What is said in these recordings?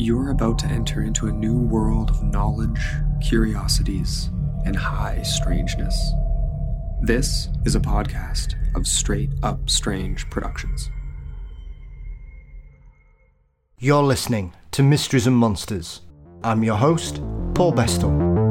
You're about to enter into a new world of knowledge, curiosities, and high strangeness. This is a podcast of Straight Up Strange Productions. You're listening to Mysteries and Monsters. I'm your host, Paul Bestel.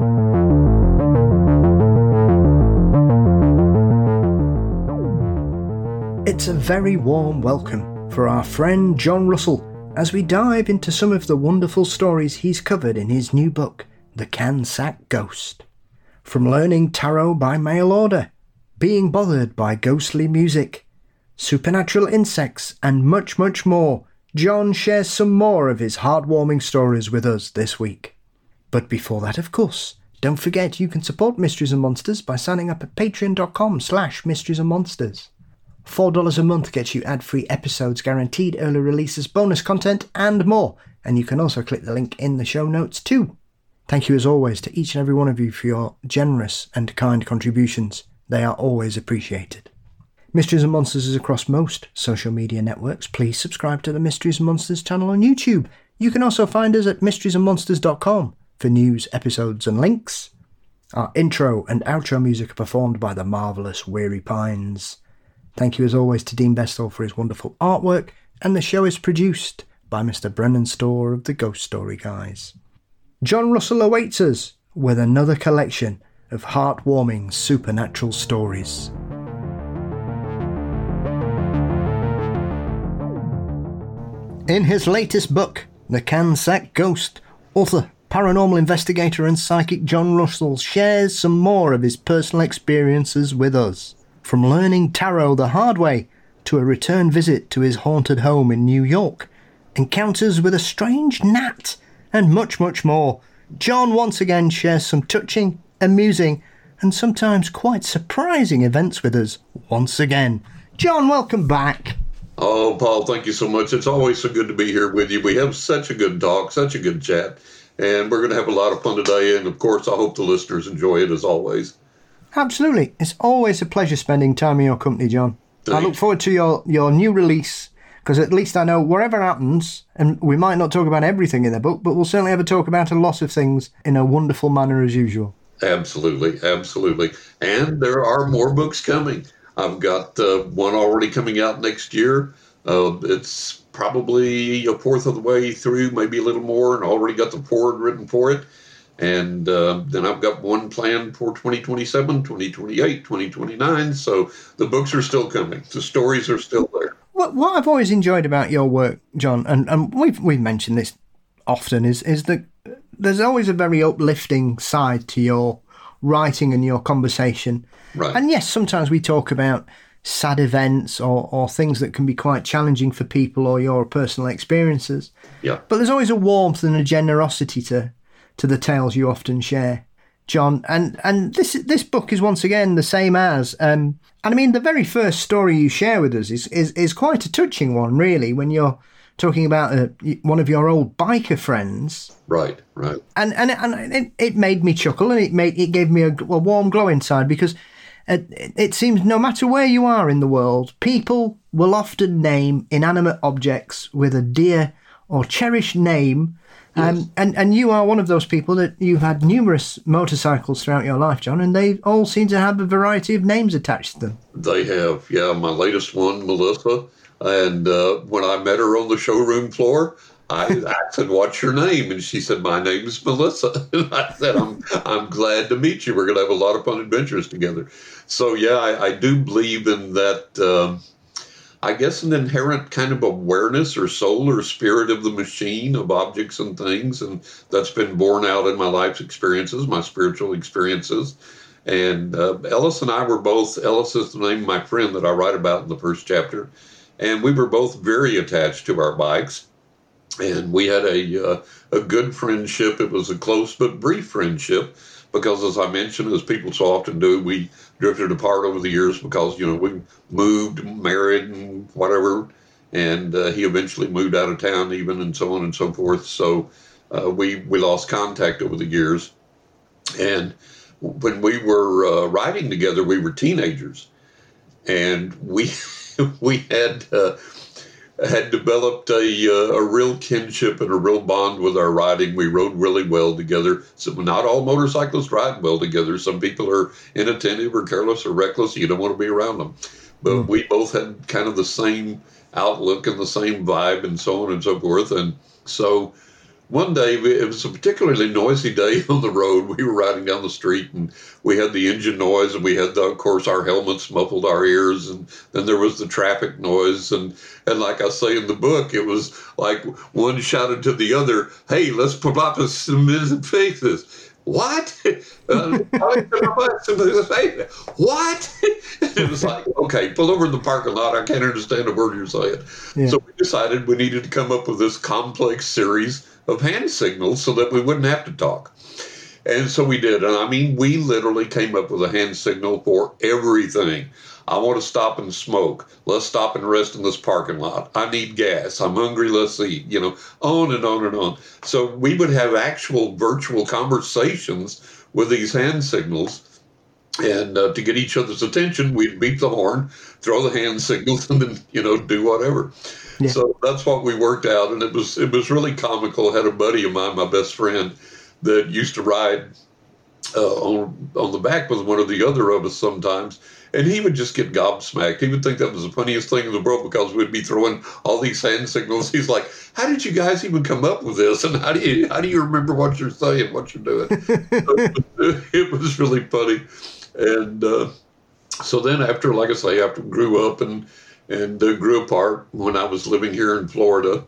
It's a very warm welcome for our friend John Russell as we dive into some of the wonderful stories he's covered in his new book, The Cansack Ghost. From learning tarot by mail order, being bothered by ghostly music, supernatural insects, and much, much more, John shares some more of his heartwarming stories with us this week. But before that, of course, don't forget you can support Mysteries and Monsters by signing up at patreon.com/mysteriesandmonsters. $4 a month gets you ad-free episodes, guaranteed early releases, bonus content, and more. And you can also click the link in the show notes too. Thank you as always to each and every one of you for your generous and kind contributions. They are always appreciated. Mysteries and Monsters is across most social media networks. Please subscribe to the Mysteries and Monsters channel on YouTube. You can also find us at mysteriesandmonsters.com for news, episodes and links. Our intro and outro music are performed by the marvellous Weary Pines. Thank you as always to Dean Bestel for his wonderful artwork, and the show is produced by Mr. Brennan Storr of the Ghost Story Guys. John Russell awaits us with another collection of heartwarming supernatural stories. In his latest book, The Cansack Ghost, author, paranormal investigator and psychic John Russell shares some more of his personal experiences with us. From learning tarot the hard way to a return visit to his haunted home in New York, encounters with a strange gnat, and much, much more, John once again shares some touching, amusing, and sometimes quite surprising events with us once again. John, welcome back. Oh, Paul, thank you so much. It's always so good to be here with you. We have such a good talk, such a good chat, and we're going to have a lot of fun today. And, of course, I hope the listeners enjoy it as always. Absolutely. It's always a pleasure spending time in your company, John. Thanks. I look forward to your new release, because at least I know whatever happens, and we might not talk about everything in the book, but we'll certainly have a talk about a lot of things in a wonderful manner as usual. Absolutely, absolutely. And there are more books coming. I've got one already coming out next year. It's probably a fourth of the way through, maybe a little more, and already got the foreword written for it. And then I've got one planned for 2027, 2028, 2029. So the books are still coming. The stories are still there. What I've always enjoyed about your work, John, and we've mentioned this often, is that there's always a very uplifting side to your writing and your conversation. Right. And yes, sometimes we talk about sad events or things that can be quite challenging for people or your personal experiences. Yeah. But there's always a warmth and a generosity to the tales you often share, John. And this book is once again the same as, and I mean, the very first story you share with us is quite a touching one, really, when you're talking about one of your old biker friends. Right. And it made me chuckle, and it gave me a warm glow inside, because it seems no matter where you are in the world, people will often name inanimate objects with a dear or cherished name. Yes. And you are one of those people that you've had numerous motorcycles throughout your life, John, and they all seem to have a variety of names attached to them. They have, yeah. My latest one, Melissa, and when I met her on the showroom floor, I said, "What's your name?" And she said, "My name is Melissa." And I said, I'm glad to meet you. We're going to have a lot of fun adventures together. So, yeah, I do believe in that, I guess, an inherent kind of awareness or soul or spirit of the machine of objects and things. And that's been borne out in my life's experiences, my spiritual experiences. And Ellis and I were both, Ellis is the name of my friend that I write about in the first chapter. And we were both very attached to our bikes. And we had a good friendship. It was a close but brief friendship because, as I mentioned, as people so often do, we drifted apart over the years because, we moved, married, and whatever. And he eventually moved out of town even, and so on and so forth. So we lost contact over the years. And when we were riding together, we were teenagers. And we had... had developed a real kinship and a real bond with our riding. We rode really well together. So not all motorcyclists ride well together. Some people are inattentive or careless or reckless. You don't want to be around them. But we both had kind of the same outlook and the same vibe and so on and so forth. And so one day, it was a particularly noisy day on the road. We were riding down the street, and we had the engine noise, and we had, of course, our helmets muffled our ears, and then there was the traffic noise. And like I say in the book, it was like one shouted to the other, "Hey, let's put up some faces." What? What? And it was like, okay, pull over in the parking lot. I can't understand a word you're saying. Yeah. So we decided we needed to come up with this complex series of hand signals so that we wouldn't have to talk. And so we did. And I mean, we literally came up with a hand signal for everything. I want to stop and smoke. Let's stop and rest in this parking lot. I need gas. I'm hungry. Let's eat. On and on and on. So we would have actual virtual conversations with these hand signals. And to get each other's attention, we'd beep the horn, throw the hand signals, and then, do whatever. Yeah. So that's what we worked out. And it was really comical. I had a buddy of mine, my best friend, that used to ride on the back with one or the other of us sometimes. And he would just get gobsmacked. He would think that was the funniest thing in the world because we'd be throwing all these hand signals. He's like, "How did you guys even come up with this? And how do you remember what you're saying, what you're doing?" So it was really funny. And so then after, like I say, after we grew up and grew apart, when I was living here in Florida,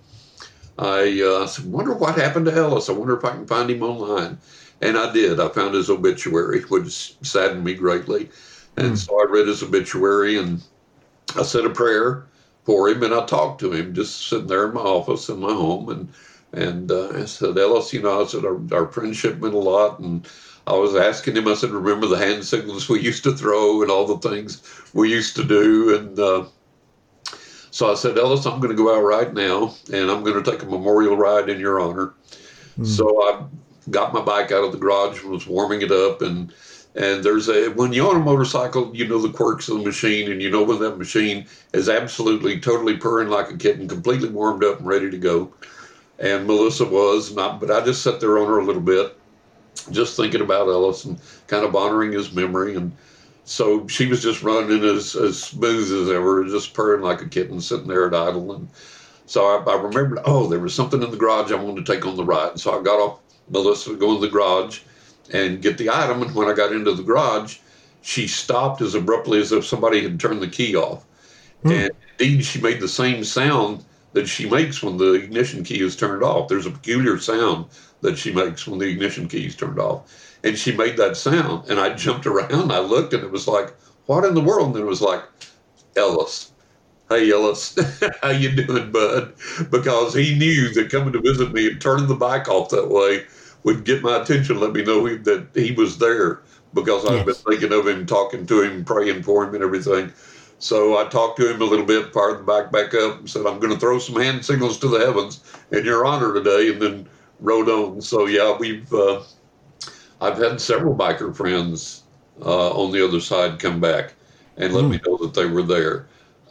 I said, "Wonder what happened to Ellis. I wonder if I can find him online." And I did. I found his obituary, which saddened me greatly. And so I read his obituary, and I said a prayer for him, and I talked to him, just sitting there in my office in my home. And I said, "Ellis, I said, our friendship meant a lot." And I was asking him, I said, "Remember the hand signals we used to throw and all the things we used to do?" And so I said, "Ellis, I'm going to go out right now, and I'm going to take a memorial ride in your honor." So I got my bike out of the garage and was warming it up, and when you're on a motorcycle, the quirks of the machine, and when that machine is absolutely, totally purring like a kitten, completely warmed up and ready to go. And Melissa was, but I just sat there on her a little bit, just thinking about Ellis and kind of honoring his memory. And so she was just running as smooth as ever, just purring like a kitten, sitting there at idle. And so I remembered, there was something in the garage I wanted to take on the ride. And so I got off Melissa to go in the garage and get the item. And when I got into the garage, she stopped as abruptly as if somebody had turned the key off. And indeed, she made the same sound that she makes when the ignition key is turned off. There's a peculiar sound that she makes when the ignition key is turned off. And she made that sound. And I jumped around. I looked, and it was like, what in the world? And it was like, Ellis. "Hey, Ellis, how you doing, bud?" Because he knew that coming to visit me and turning the bike off that way would get my attention, let me know that he was there, because I've been thinking of him, talking to him, praying for him and everything. So I talked to him a little bit, fired the bike back up, and said, "I'm going to throw some hand signals to the heavens in your honor today," and then rode on. So yeah, I've had several biker friends on the other side come back and let me know that they were there.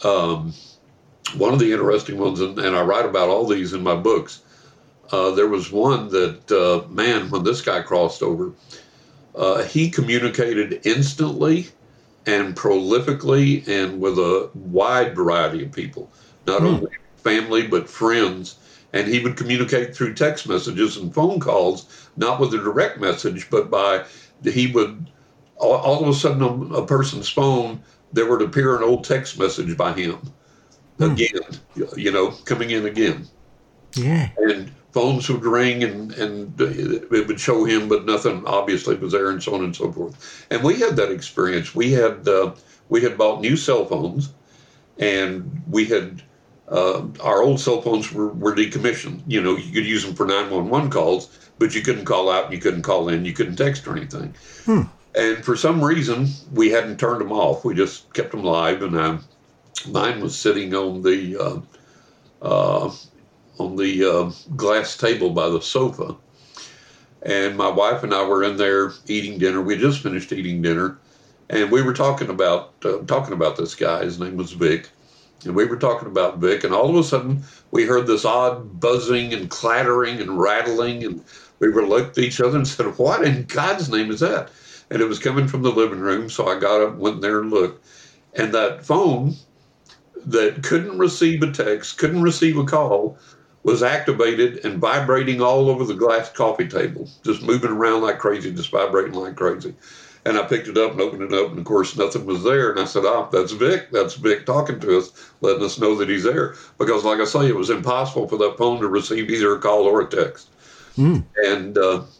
One of the interesting ones, and I write about all these in my books, there was one that, when this guy crossed over, he communicated instantly and prolifically and with a wide variety of people, not only family, but friends. And he would communicate through text messages and phone calls, not with a direct message, but he would, all of a sudden on a person's phone, there would appear an old text message by him again, coming in again. Yeah. And phones would ring and it would show him, but nothing obviously was there, and so on and so forth. And we had that experience. We had bought new cell phones, and we had, our old cell phones were decommissioned. You could use them for 911 calls, but you couldn't call out, and you couldn't call in, you couldn't text or anything. And for some reason, we hadn't turned them off. We just kept them live, and mine was sitting on the glass table by the sofa. And my wife and I were in there eating dinner. We had just finished eating dinner, and we were talking about this guy. His name was Vic, and we were talking about Vic, and all of a sudden we heard this odd buzzing and clattering and rattling, and we were looked at each other and said, "What in God's name is that?" And it was coming from the living room, so I got up, went there and looked, and that phone that couldn't receive a text, couldn't receive a call, was activated and vibrating all over the glass coffee table, just moving around like crazy, just vibrating like crazy. And I picked it up and opened it up, and of course nothing was there. And I said, that's Vic. That's Vic talking to us, letting us know that he's there. Because like I say, it was impossible for that phone to receive either a call or a text. And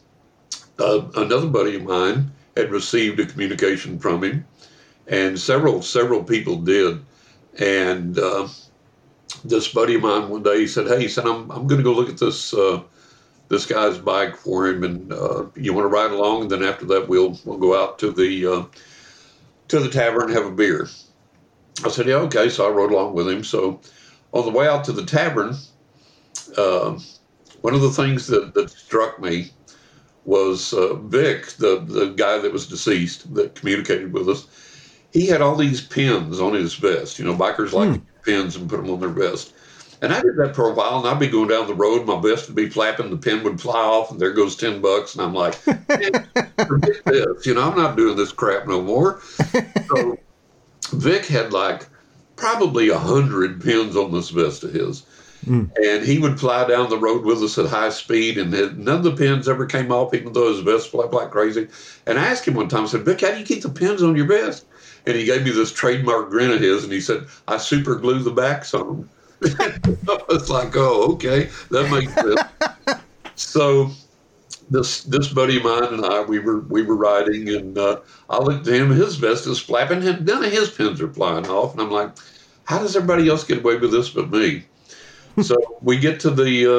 another buddy of mine had received a communication from him, and several people did. And this buddy of mine one day, he said, "Hey," he said, I'm going to go look at this guy's bike for him, and you want to ride along, and then after that we'll go out to the tavern and have a beer. I said, "Yeah, okay." So I rode along with him. So on the way out to the tavern, one of the things that struck me was Vic, the guy that was deceased that communicated with us. He had all these pins on his vest. You know, bikers like pins and put them on their vest. And I did that for a while, and I'd be going down the road, my vest would be flapping, the pin would fly off, and there goes $10. And I'm like, forget this. You know, I'm not doing this crap no more. So Vic had like probably 100 pins on this vest of his. And he would fly down the road with us at high speed, and none of the pins ever came off, even though his vest flapped like crazy. And I asked him one time, I said, "Vic, how do you keep the pins on your vest?" And he gave me this trademark grin of his, and he said, "I super glue the backs on them." I was like, "Oh, okay, that makes sense." So this buddy of mine and I, we were riding, and I looked at him, his vest is flapping, and none of his pins are flying off. And I'm like, how does everybody else get away with this but me? So we get to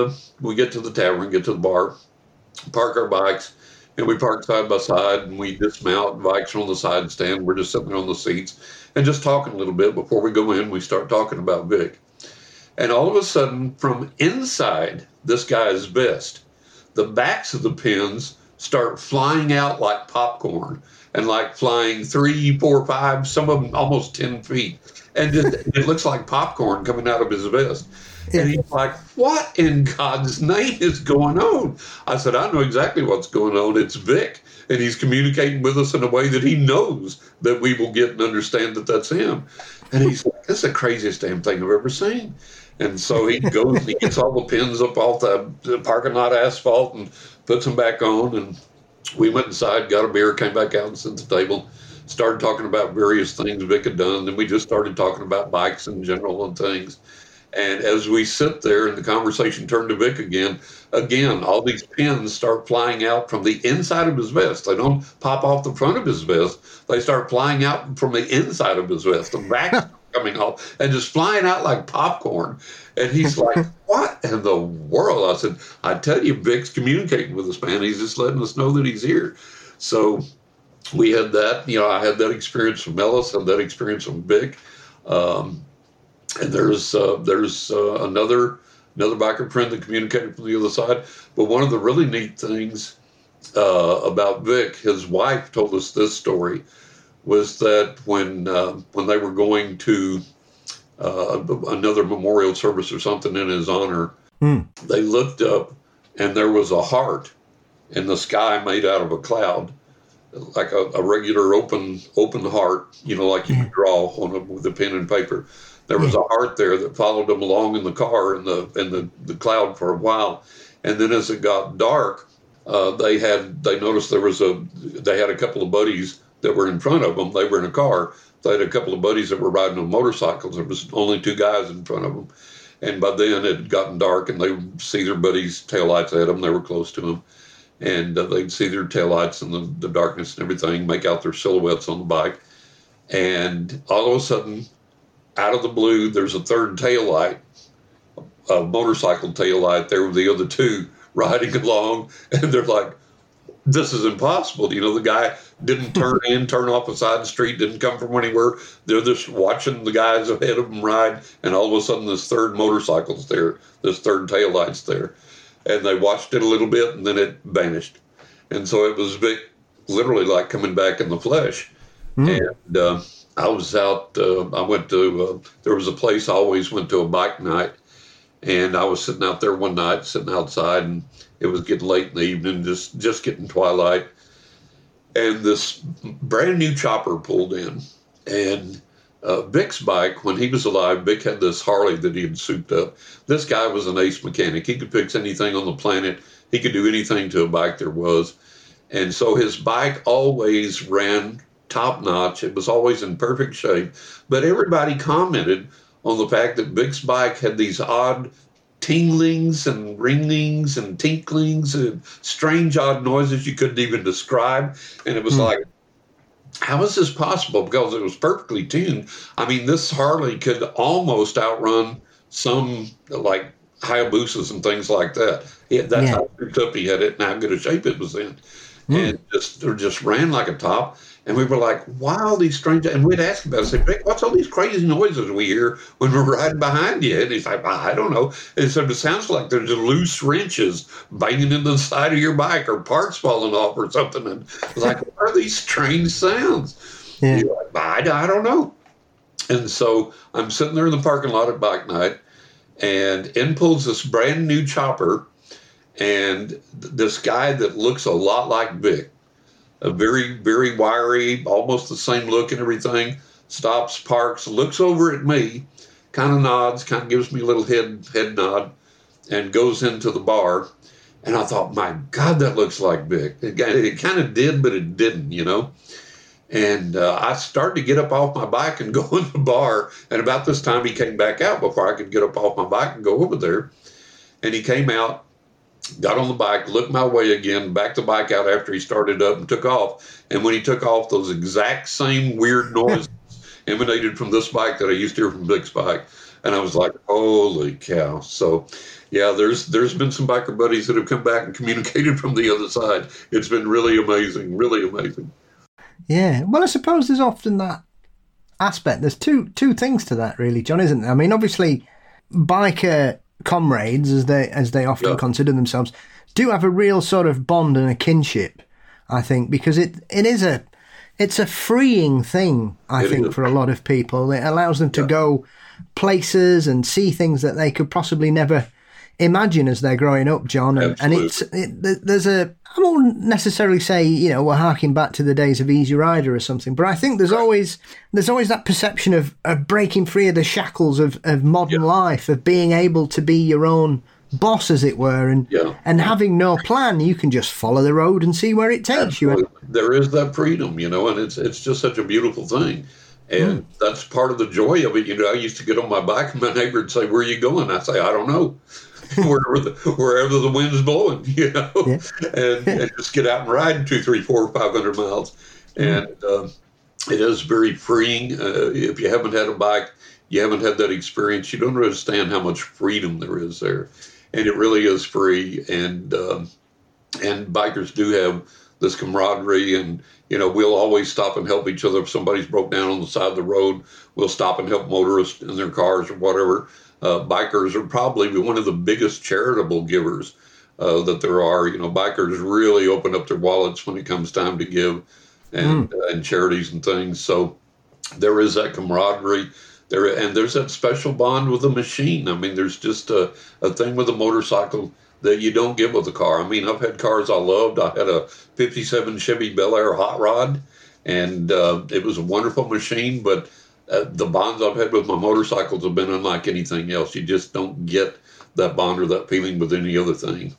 the tavern, get to the bar, park our bikes, and we park side by side, and we dismount. Bikes are on the side stand. We're just sitting on the seats and just talking a little bit. Before we go in, we start talking about Vic. And all of a sudden, from inside this guy's vest, the backs of the pins start flying out like popcorn, and like flying 3, 4, 5, some of them almost 10 feet. And it looks like popcorn coming out of his vest. And he's like, "What in God's name is going on?" I said, "I know exactly what's going on. It's Vic. And he's communicating with us in a way that he knows that we will get and understand that that's him." And he's like, "That's the craziest damn thing I've ever seen." And so he goes and he gets all the pins up off the parking lot asphalt and puts them back on. And we went inside, got a beer, came back out and sat at the table, started talking about various things Vic had done. Then we just started talking about bikes in general and things. And as we sit there and the conversation turned to Vic again, all these pins start flying out from the inside of his vest. They don't pop off the front of his vest. They start flying out from the inside of his vest. The back coming off and just flying out like popcorn. And he's like, "What in the world?" I said, "I tell you, Vic's communicating with us, man. He's just letting us know that he's here." So we had that. You know, I had that experience from Ellis, had that experience from Vic. And there's another biker friend that communicated from the other side. But one of the really neat things about Vic, his wife told us this story, was that when they were going to another memorial service or something in his honor, they looked up and there was a heart in the sky made out of a cloud, like a regular open heart, you know, like you could draw on with a pen and paper. There was a heart there that followed them along in the car in the cloud for a while. And then as it got dark, they noticed they had a couple of buddies that were in front of them. They were in a car. They had a couple of buddies that were riding on motorcycles. There was only 2 guys in front of them. And by then it had gotten dark, and they would see their buddies' taillights at them. They were close to them. And they'd see their taillights in the darkness and everything, make out their silhouettes on the bike. And all of a sudden, out of the blue, there's a third taillight, a motorcycle taillight there with the other 2 riding along. And they're like, "This is impossible." You know, the guy didn't turn off a side street, didn't come from anywhere. They're just watching the guys ahead of them ride. And all of a sudden, this third motorcycle's there, this third taillight's there. And they watched it a little bit, and then it vanished. And so it was Vic literally like coming back in the flesh. And I was out, I went to, there was a place I always went to a bike night, and I was sitting out there one night, sitting outside, and it was getting late in the evening, just getting twilight, and this brand new chopper pulled in, and Vic's bike, when he was alive, Vic had this Harley that he had souped up. This guy was an ace mechanic. He could fix anything on the planet. He could do anything to a bike there was. And so his bike always ran top notch. It was always in perfect shape. But everybody commented on the fact that Vic's bike had these odd tinglings and ringings and tinklings and strange odd noises you couldn't even describe. And it was like, how is this possible? Because it was perfectly tuned. I mean, this Harley could almost outrun some like Hayabusas and things like that. That's how souped up he had it and how good a shape it was in. And just ran like a top. And we were like, wow, these strange. And we'd ask about it. Say, Vic, what's all these crazy noises we hear when we're riding behind you? And he's like, well, I don't know. And so it sounds like there's loose wrenches banging into the side of your bike or parts falling off or something. And it's like, what are these strange sounds? Yeah. You're like, I don't know. And so I'm sitting there in the parking lot at bike night, and in pulls this brand new chopper, and this guy that looks a lot like Vic, a very, very wiry, almost the same look and everything, stops, parks, looks over at me, kind of nods, kind of gives me a little head nod, and goes into the bar. And I thought, my God, that looks like Vic. It kind of did, but it didn't, you know. And I started to get up off my bike and go in the bar. And about this time, he came back out before I could get up off my bike and go over there. And he came out, got on the bike, looked my way again, backed the bike out after he started up and took off. And when he took off, those exact same weird noises emanated from this bike that I used to hear from Vic's bike. And I was like, holy cow. So, yeah, there's been some biker buddies that have come back and communicated from the other side. It's been really amazing, really amazing. Yeah, well, I suppose there's often that aspect. There's two things to that, really, John, isn't there? I mean, obviously, biker comrades, as they often consider themselves, do have a real sort of bond and a kinship, I think, because it's a freeing thing, I think, for a lot of people. It allows them to go places and see things that they could possibly never imagine as they're growing up, John. And there's I won't necessarily say, you know, we're harking back to the days of Easy Rider or something, but I think there's always that perception of breaking free of the shackles of modern life, of being able to be your own boss, as it were, and having no plan. You can just follow the road and see where it takes you. There is that freedom, you know, and it's just such a beautiful thing. And that's part of the joy of it. You know, I used to get on my bike and my neighbor would say, where are you going? I'd say, I don't know. wherever the wind's blowing, you know, and just get out and ride 200, 300, 400, 500 miles. And it is very freeing. If you haven't had a bike, you haven't had that experience, you don't understand how much freedom there is there. And it really is free. And bikers do have this camaraderie, and, you know, we'll always stop and help each other. If somebody's broke down on the side of the road, we'll stop and help motorists in their cars or whatever. Bikers are probably one of the biggest charitable givers that there are. You know, bikers really open up their wallets when it comes time to give and charities and things. So there is that camaraderie there, and there's that special bond with the machine. I mean, there's just a thing with a motorcycle that you don't get with a car. I mean, I've had cars I loved. I had a 57 Chevy Bel Air hot rod, and it was a wonderful machine, but the bonds I've had with my motorcycles have been unlike anything else. You just don't get that bond or that feeling with any other thing.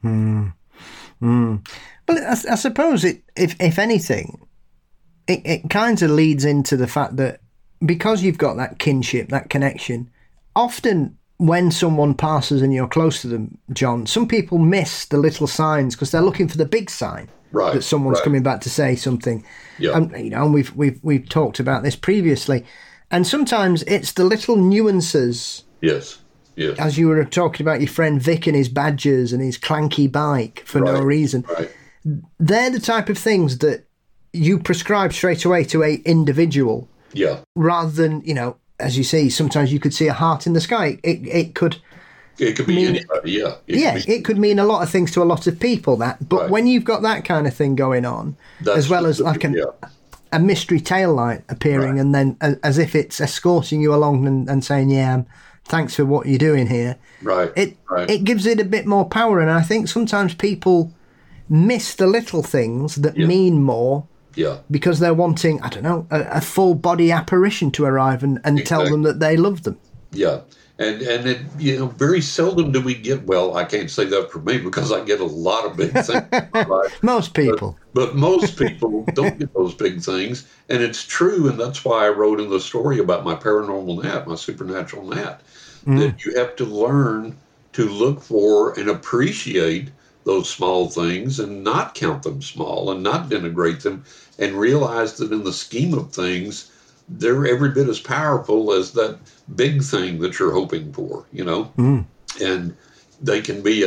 Well, I suppose if anything, it kind of leads into the fact that because you've got that kinship, that connection, often when someone passes and you're close to them, John, some people miss the little signs because they're looking for the big sign. Right, that someone's coming back to say something. Yep. And, you know, and we've talked about this previously. And sometimes it's the little nuances. Yes. As you were talking about your friend Vic and his badges and his clanky bike for no reason. Right. They're the type of things that you prescribe straight away to a individual. Yeah. Rather than, you know, as you say, sometimes you could see a heart in the sky. It could be anybody, it could mean a lot of things to a lot of people, that. But when you've got that kind of thing going on, as well as like a mystery tail light appearing, and then as if it's escorting you along and saying, yeah, thanks for what you're doing here. Right. It gives it a bit more power, and I think sometimes people miss the little things that mean more. Yeah. Because they're wanting, I don't know, a full body apparition to arrive and tell them that they love them. Yeah. And it, very seldom do we get, well, I can't say that for me because I get a lot of big things in my life. Most people. But most people don't get those big things. And it's true. And that's why I wrote in the story about my paranormal gnat, my supernatural gnat, that you have to learn to look for and appreciate those small things and not count them small and not denigrate them, and realize that in the scheme of things, they're every bit as powerful as that big thing that you're hoping for, and they can be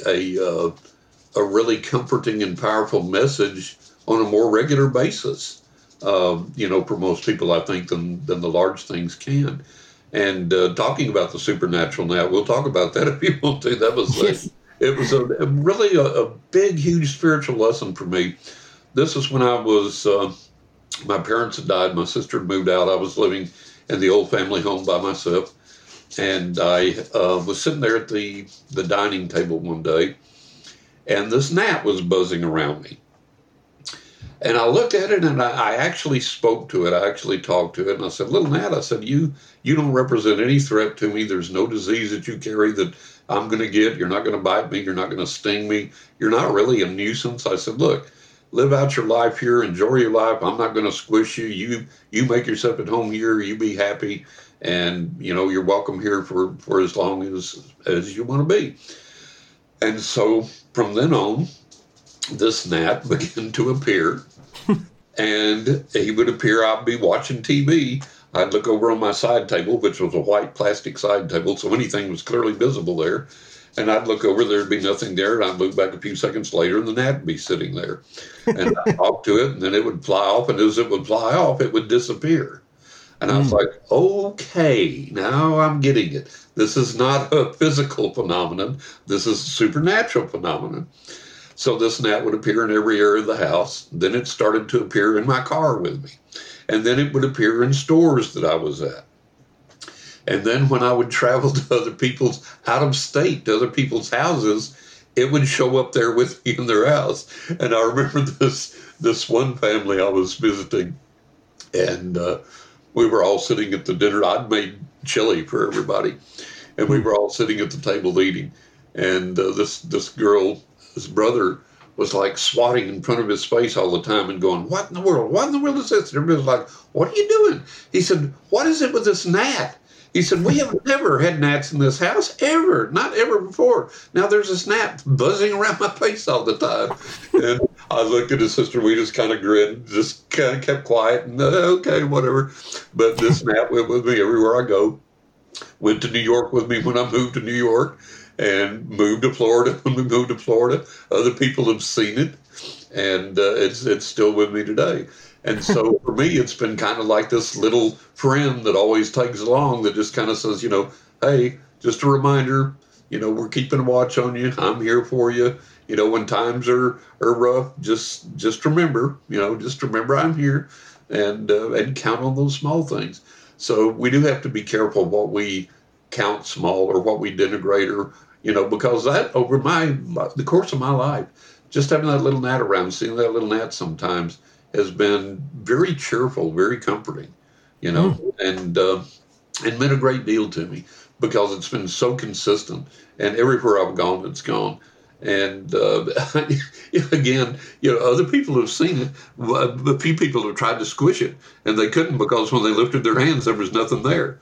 a really comforting and powerful message on a more regular basis, for most people, I think, than the large things can. And talking about the supernatural now, we'll talk about that if you want to. That was it was really a big, huge spiritual lesson for me. This is when I was, my parents had died, my sister had moved out, I was living in the old family home by myself, and I was sitting there at the dining table one day, and this gnat was buzzing around me. And I looked at it, and I actually spoke to it. I actually talked to it, and I said, "Little gnat," I said, you don't represent any threat to me. There's no disease that you carry that I'm going to get. You're not going to bite me. You're not going to sting me. You're not really a nuisance. I said, "Look, live out your life here. Enjoy your life. I'm not going to squish you. You make yourself at home here. You be happy. And, you're welcome here for as long as you want to be." And so from then on, this gnat began to appear. And he would appear, I'd be watching TV. I'd look over on my side table, which was a white plastic side table, so anything was clearly visible there. And I'd look over, there'd be nothing there, and I'd move back a few seconds later, and the gnat would be sitting there. And I'd talk to it, and then it would fly off, and as it would fly off, it would disappear. And I was like, okay, now I'm getting it. This is not a physical phenomenon. This is a supernatural phenomenon. So this gnat would appear in every area of the house. Then it started to appear in my car with me. And then it would appear in stores that I was at. And then when I would travel to other people's, out of state, to other people's houses, it would show up there with me in their house. And I remember this one family I was visiting, and we were all sitting at the dinner. I'd made chili for everybody, and we were all sitting at the table eating. And this girl, his brother, was like swatting in front of his face all the time and going, "What in the world? What in the world is this?" And everybody was like, "What are you doing?" He said, "What is it with this gnat?" He said, "We have never had gnats in this house, ever, not ever before. Now there's this gnat buzzing around my face all the time." And I looked at his sister, we just kind of grinned, just kind of kept quiet, and okay, whatever. But this gnat went with me everywhere I go. Went to New York with me when I moved to New York, and moved to Florida. When we moved to Florida, other people have seen it, and it's still with me today. And so for me, it's been kind of like this little friend that always tags along, that just kind of says, "Hey, just a reminder, we're keeping a watch on you. I'm here for you. When times are rough, just remember, just remember I'm here, and count on those small things." So we do have to be careful what we count small or what we denigrate, or because that over the course of my life, just having that little gnat around, seeing that little gnat sometimes has been very cheerful, very comforting, and meant a great deal to me, because it's been so consistent, and everywhere I've gone, it's gone. And again, other people have seen it. A few people have tried to squish it, and they couldn't, because when they lifted their hands, there was nothing there.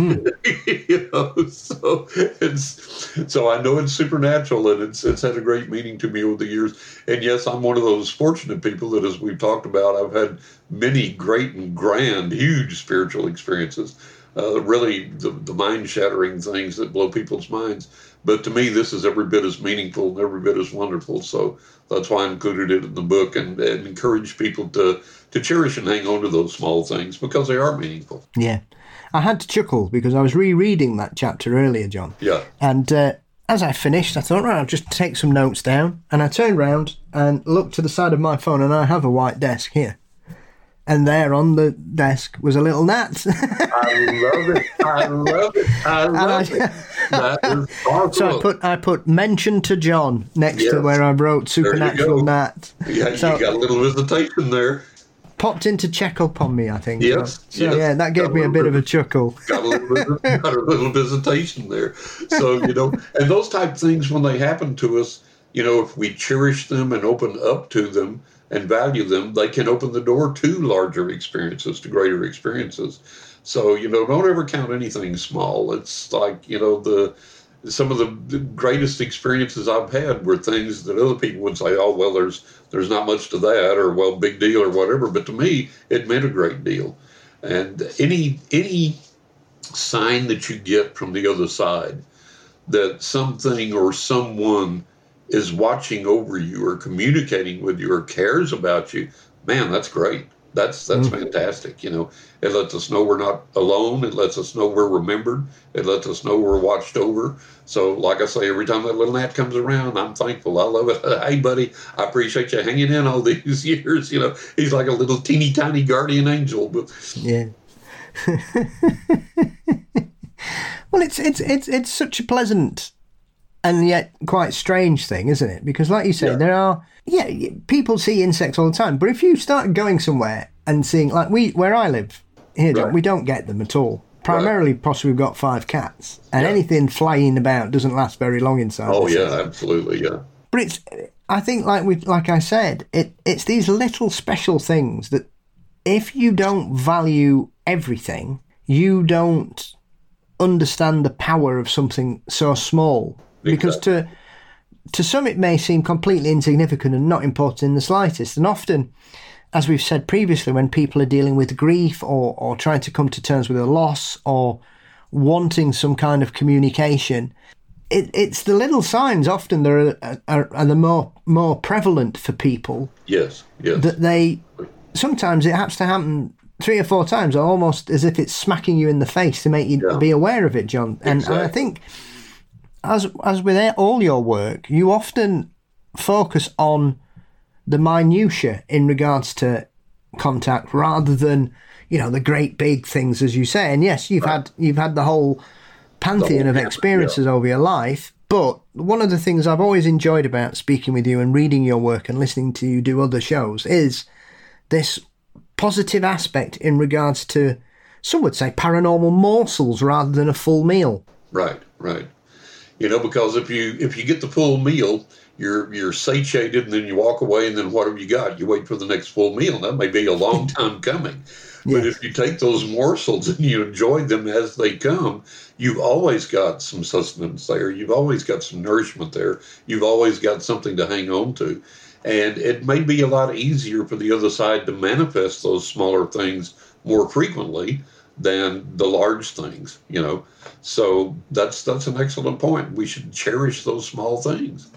So I know it's supernatural, and it's had a great meaning to me over the years. And yes, I'm one of those fortunate people that, as we've talked about, I've had many great and grand, huge spiritual experiences. Really, the mind-shattering things that blow people's minds. But to me, this is every bit as meaningful and every bit as wonderful. So that's why I included it in the book, and encourage people to cherish and hang on to those small things, because they are meaningful. Yeah. I had to chuckle because I was rereading that chapter earlier, John. Yeah. And as I finished, I thought, right, I'll just take some notes down. And I turned round and looked to the side of my phone, and I have a white desk here. And there on the desk was a little gnat. I love it. I love it. I love it. That is awesome. So I put mention to John next to where I wrote supernatural gnat. Yeah, so, you got a little visitation there. Popped in to check up on me, I think. Yes. Yeah, that gave me a bit of a chuckle. Got a little visitation there. So, and those type of things, when they happen to us, if we cherish them and open up to them and value them, they can open the door to larger experiences, to greater experiences. So, don't ever count anything small. It's like, some of the greatest experiences I've had were things that other people would say, oh, well, there's not much to that, or, well, big deal or whatever. But to me, it meant a great deal. And any sign that you get from the other side that something or someone is watching over you or communicating with you or cares about you, man, that's great. That's fantastic. It lets us know we're not alone. It lets us know we're remembered. It lets us know we're watched over. So, like I say, every time that little gnat comes around, I'm thankful. I love it. Hey, buddy, I appreciate you hanging in all these years. He's like a little teeny tiny guardian angel. But yeah. Well, it's such a pleasant and yet quite strange thing, isn't it? Because like you say, there are, people see insects all the time. But if you start going somewhere and seeing, like where I live here, John, we don't get them at all. Primarily, possibly we've got 5 cats. And anything flying about doesn't last very long inside. Oh, yeah, absolutely, yeah. But I think, like I said, it's these little special things that if you don't value everything, you don't understand the power of something so small. Because to some it may seem completely insignificant and not important in the slightest. And often, as we've said previously, when people are dealing with grief or trying to come to terms with a loss or wanting some kind of communication, it's the little signs often that are the more prevalent for people. Yes. That they, sometimes it has to happen 3 or 4 times, almost as if it's smacking you in the face to make you be aware of it, John. And I think, as with all your work, you often focus on the minutiae in regards to contact rather than, the great big things, as you say. And yes, you've had the whole pantheon of experiences over your life. But one of the things I've always enjoyed about speaking with you and reading your work and listening to you do other shows is this positive aspect in regards to, some would say, paranormal morsels rather than a full meal. Right. Because if you get the full meal, you're satiated, and then you walk away, and then what have you got? You wait for the next full meal. That may be a long time coming. But if you take those morsels and you enjoy them as they come, you've always got some sustenance there. You've always got some nourishment there. You've always got something to hang on to. And it may be a lot easier for the other side to manifest those smaller things more frequently than the large things, So that's an excellent point. We should cherish those small things.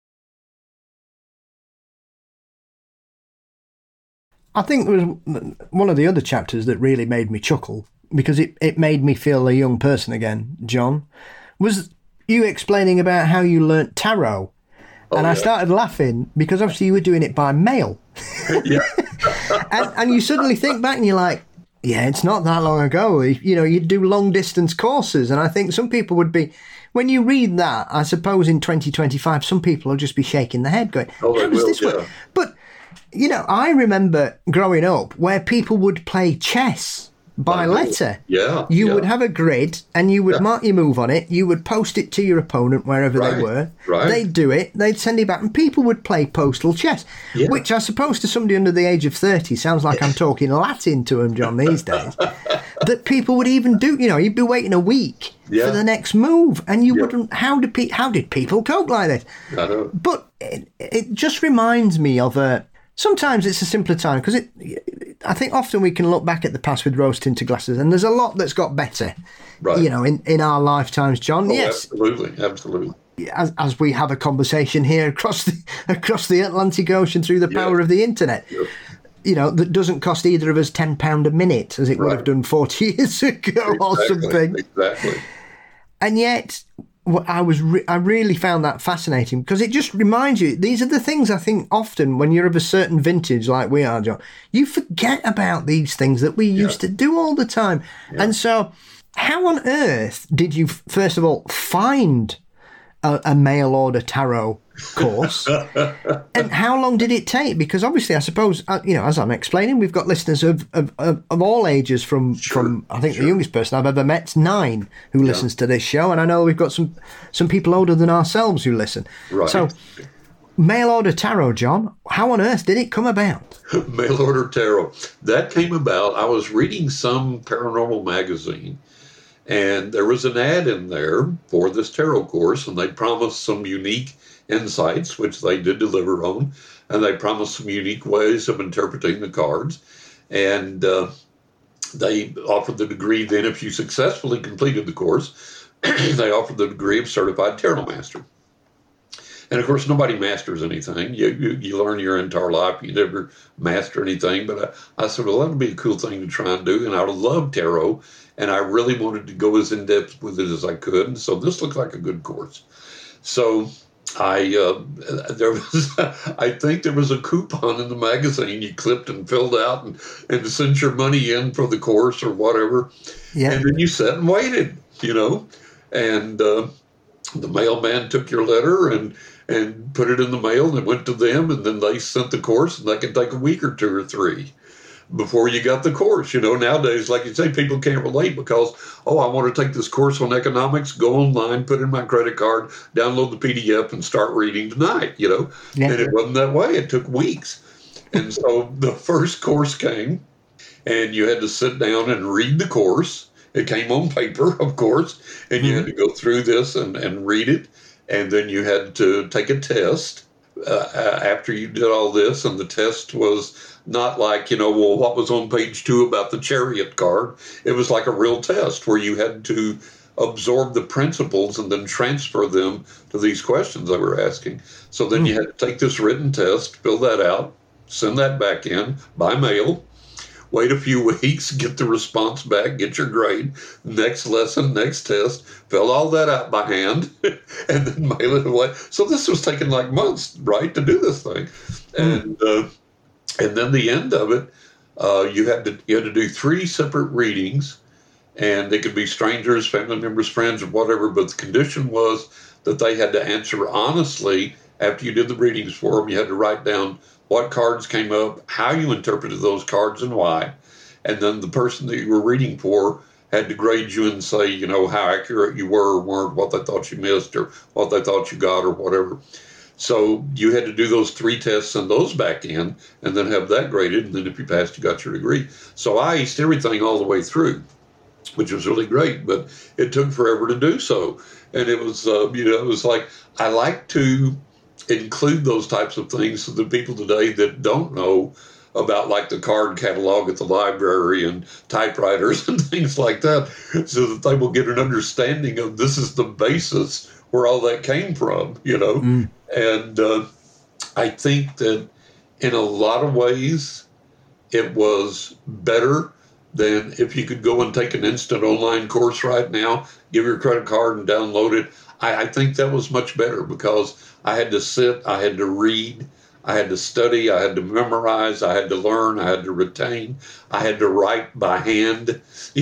I think it was one of the other chapters that really made me chuckle, because it made me feel a young person again, John, was you explaining about how you learnt tarot. I started laughing because obviously you were doing it by mail. Yeah. and you suddenly think back and you're like, yeah, it's not that long ago. You do long distance courses. And I think some people would be, when you read that, I suppose in 2025, some people will just be shaking their head going, how does this work? But, I remember growing up where people would play chess by letter. You would have a grid and you would mark your move on it. You would post it to your opponent wherever they were. They'd do it. They'd send it back, and people would play postal chess, which I suppose to somebody under the age of 30 sounds like I'm talking Latin to them, John, these days. That people would even do. You'd be waiting a week for the next move, and you wouldn't. How did people cope like this? I know. But it just reminds me of a. Sometimes it's a simpler time, because I think often we can look back at the past with rose-tinted glasses, and there's a lot that's got better, in our lifetimes, John. Oh, yes, absolutely. As we have a conversation here across the Atlantic Ocean through the power of the internet, that doesn't cost either of us £10 a minute, as it would have done 40 years ago or something. Exactly. And yet, I really found that fascinating because it just reminds you, these are the things I think often when you're of a certain vintage like we are, John, you forget about these things that we used to do all the time. Yeah. And so how on earth did you, first of all, find a mail order tarot course? And how long did it take? Because obviously, I suppose, as I'm explaining, we've got listeners of all ages from I think the youngest person I've ever met's 9 who listens to this show. And I know we've got some people older than ourselves who listen. Right. So mail order tarot, John, how on earth did it come about? Mail order tarot. That came about, I was reading some paranormal magazine, and there was an ad in there for this tarot course, and they promised some unique insights, which they did deliver on, and they promised some unique ways of interpreting the cards. And they offered the degree then, if you successfully completed the course, they offered the degree of Certified Tarot Master. And of course, nobody masters anything. You learn your entire life. You never master anything. But I said, well, that would be a cool thing to try and do. And I love tarot, and I really wanted to go as in-depth with it as I could. And so this looked like a good course. So I think there was a coupon in the magazine you clipped and filled out and sent your money in for the course or whatever. Yeah. And then you sat and waited, and the mailman took your letter and put it in the mail, and it went to them, and then they sent the course, and that could take a week or 2 or 3 before you got the course. Nowadays, like you say, people can't relate because, I want to take this course on economics, go online, put in my credit card, download the PDF, and start reading tonight, Yeah. And it wasn't that way. It took weeks. And so the first course came, and you had to sit down and read the course. It came on paper, of course, and you had to go through this and read it. And then you had to take a test after you did all this. And the test was not like, what was on page 2 about the Chariot card. It was like a real test where you had to absorb the principles and then transfer them to these questions they were asking. So then you had to take this written test, fill that out, send that back in by mail. Wait a few weeks, get the response back, get your grade, next lesson, next test, fill all that out by hand, and then mail it away. So this was taking like months, right, to do this thing. And then the end of it, you had to do 3 separate readings, and they could be strangers, family members, friends, or whatever, but the condition was that they had to answer honestly after you did the readings for them. You had to write down what cards came up, how you interpreted those cards, and why. And then the person that you were reading for had to grade you and say, how accurate you were or weren't, what they thought you missed or what they thought you got or whatever. So you had to do those 3 tests, send those back in, and then have that graded. And then if you passed, you got your degree. So I aced everything all the way through, which was really great, but it took forever to do so. And it was, it was like, I like to include those types of things so that people today that don't know about like the card catalog at the library and typewriters and things like that, so that they will get an understanding of this is the basis where all that came from, And I think that in a lot of ways it was better than if you could go and take an instant online course right now, give your credit card and download it. I think that was much better because I had to sit, I had to read, I had to study, I had to memorize, I had to learn, I had to retain, I had to write by hand,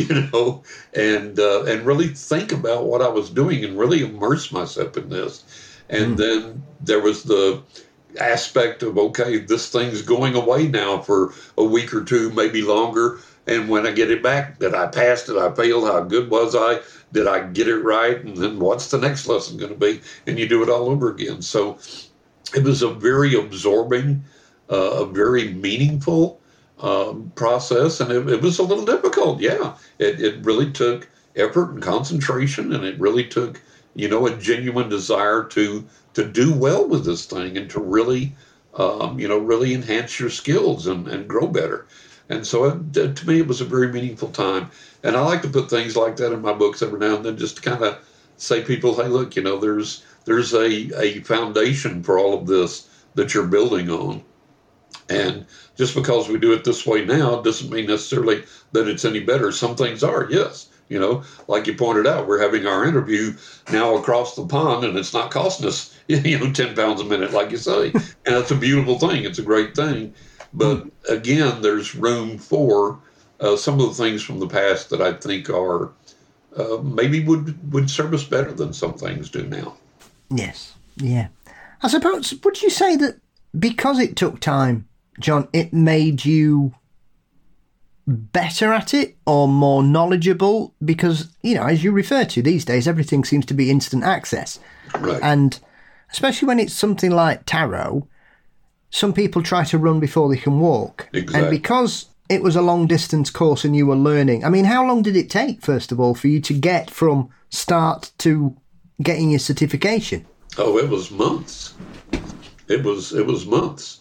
and really think about what I was doing and really immerse myself in this. And then there was the aspect of, okay, this thing's going away now for a week or 2, maybe longer. And when I get it back, did I pass? Did I fail? How good was I? Did I get it right? And then what's the next lesson going to be? And you do it all over again. So it was a very absorbing, a very meaningful process. And it was a little difficult. Yeah, it really took effort and concentration. And it really took, a genuine desire to do well with this thing and to really, really enhance your skills and grow better. And so to me, it was a very meaningful time. And I like to put things like that in my books every now and then, just to kind of say people, hey, look, there's a foundation for all of this that you're building on. And just because we do it this way now doesn't mean necessarily that it's any better. Some things are, yes. You know, like you pointed out, we're having our interview now across the pond, and it's not costing us, 10 pounds a minute, like you say. And that's a beautiful thing. It's a great thing. But again, there's room for some of the things from the past that I think are maybe would serve us better than some things do now. Yes. Yeah. I suppose, would you say that because it took time, John, it made you better at it or more knowledgeable? Because, as you refer to these days, everything seems to be instant access. Right. And especially when it's something like tarot, some people try to run before they can walk. Exactly. And because it was a long distance course and you were learning, I mean, how long did it take, first of all, for you to get from start to getting your certification? Oh, it was months. It was months.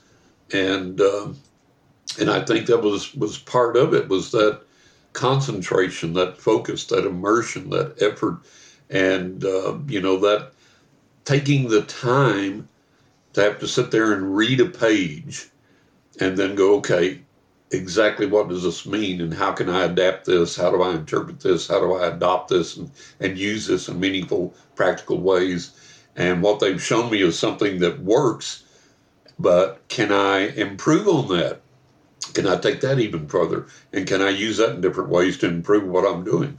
And I think that was part of it, was that concentration, that focus, that immersion, that effort, and, that taking the time to have to sit there and read a page and then go, okay, exactly what does this mean, and how can I adapt this? How do I interpret this? How do I adopt this and use this in meaningful, practical ways? And what they've shown me is something that works, but can I improve on that? Can I take that even further? And can I use that in different ways to improve what I'm doing?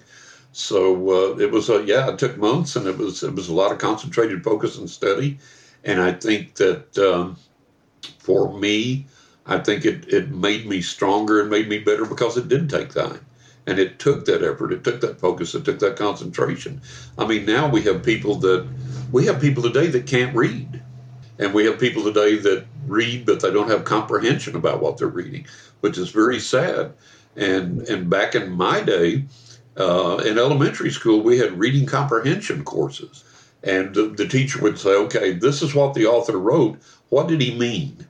So it was it took months, and it was a lot of concentrated focus and study. And I think that for me, I think it made me stronger and made me better because it did take time. And it took that effort, it took that focus, it took that concentration. I mean, now we have people today that can't read. And we have people today that read, but they don't have comprehension about what they're reading, which is very sad. And back in my day, in elementary school, we had reading comprehension courses. And the teacher would say, okay, this is what the author wrote. What did he mean?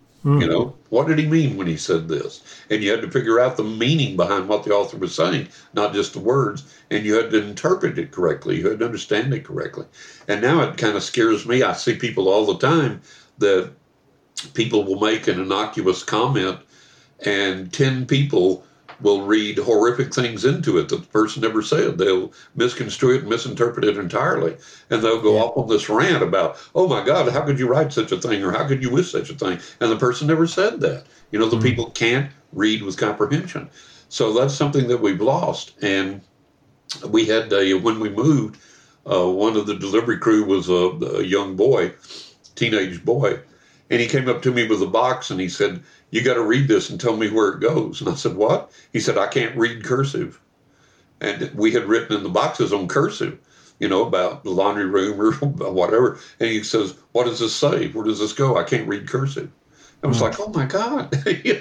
What did he mean when he said this? And you had to figure out the meaning behind what the author was saying, not just the words. And you had to interpret it correctly. You had to understand it correctly. And now it kind of scares me. I see people all the time that people will make an innocuous comment, and 10 people will read horrific things into it that the person never said. They'll misconstrue it and misinterpret it entirely. And they'll go off on this rant about, oh my God, how could you write such a thing? Or how could you wish such a thing? And the person never said that. The people can't read with comprehension. So that's something that we've lost. And we had, when we moved, one of the delivery crew was a young boy, teenage boy. And he came up to me with a box and he said, you got to read this and tell me where it goes. And I said, what? He said, I can't read cursive. And we had written in the boxes on cursive, about the laundry room or whatever. And he says, what does this say? Where does this go? I can't read cursive. I was like, oh my God.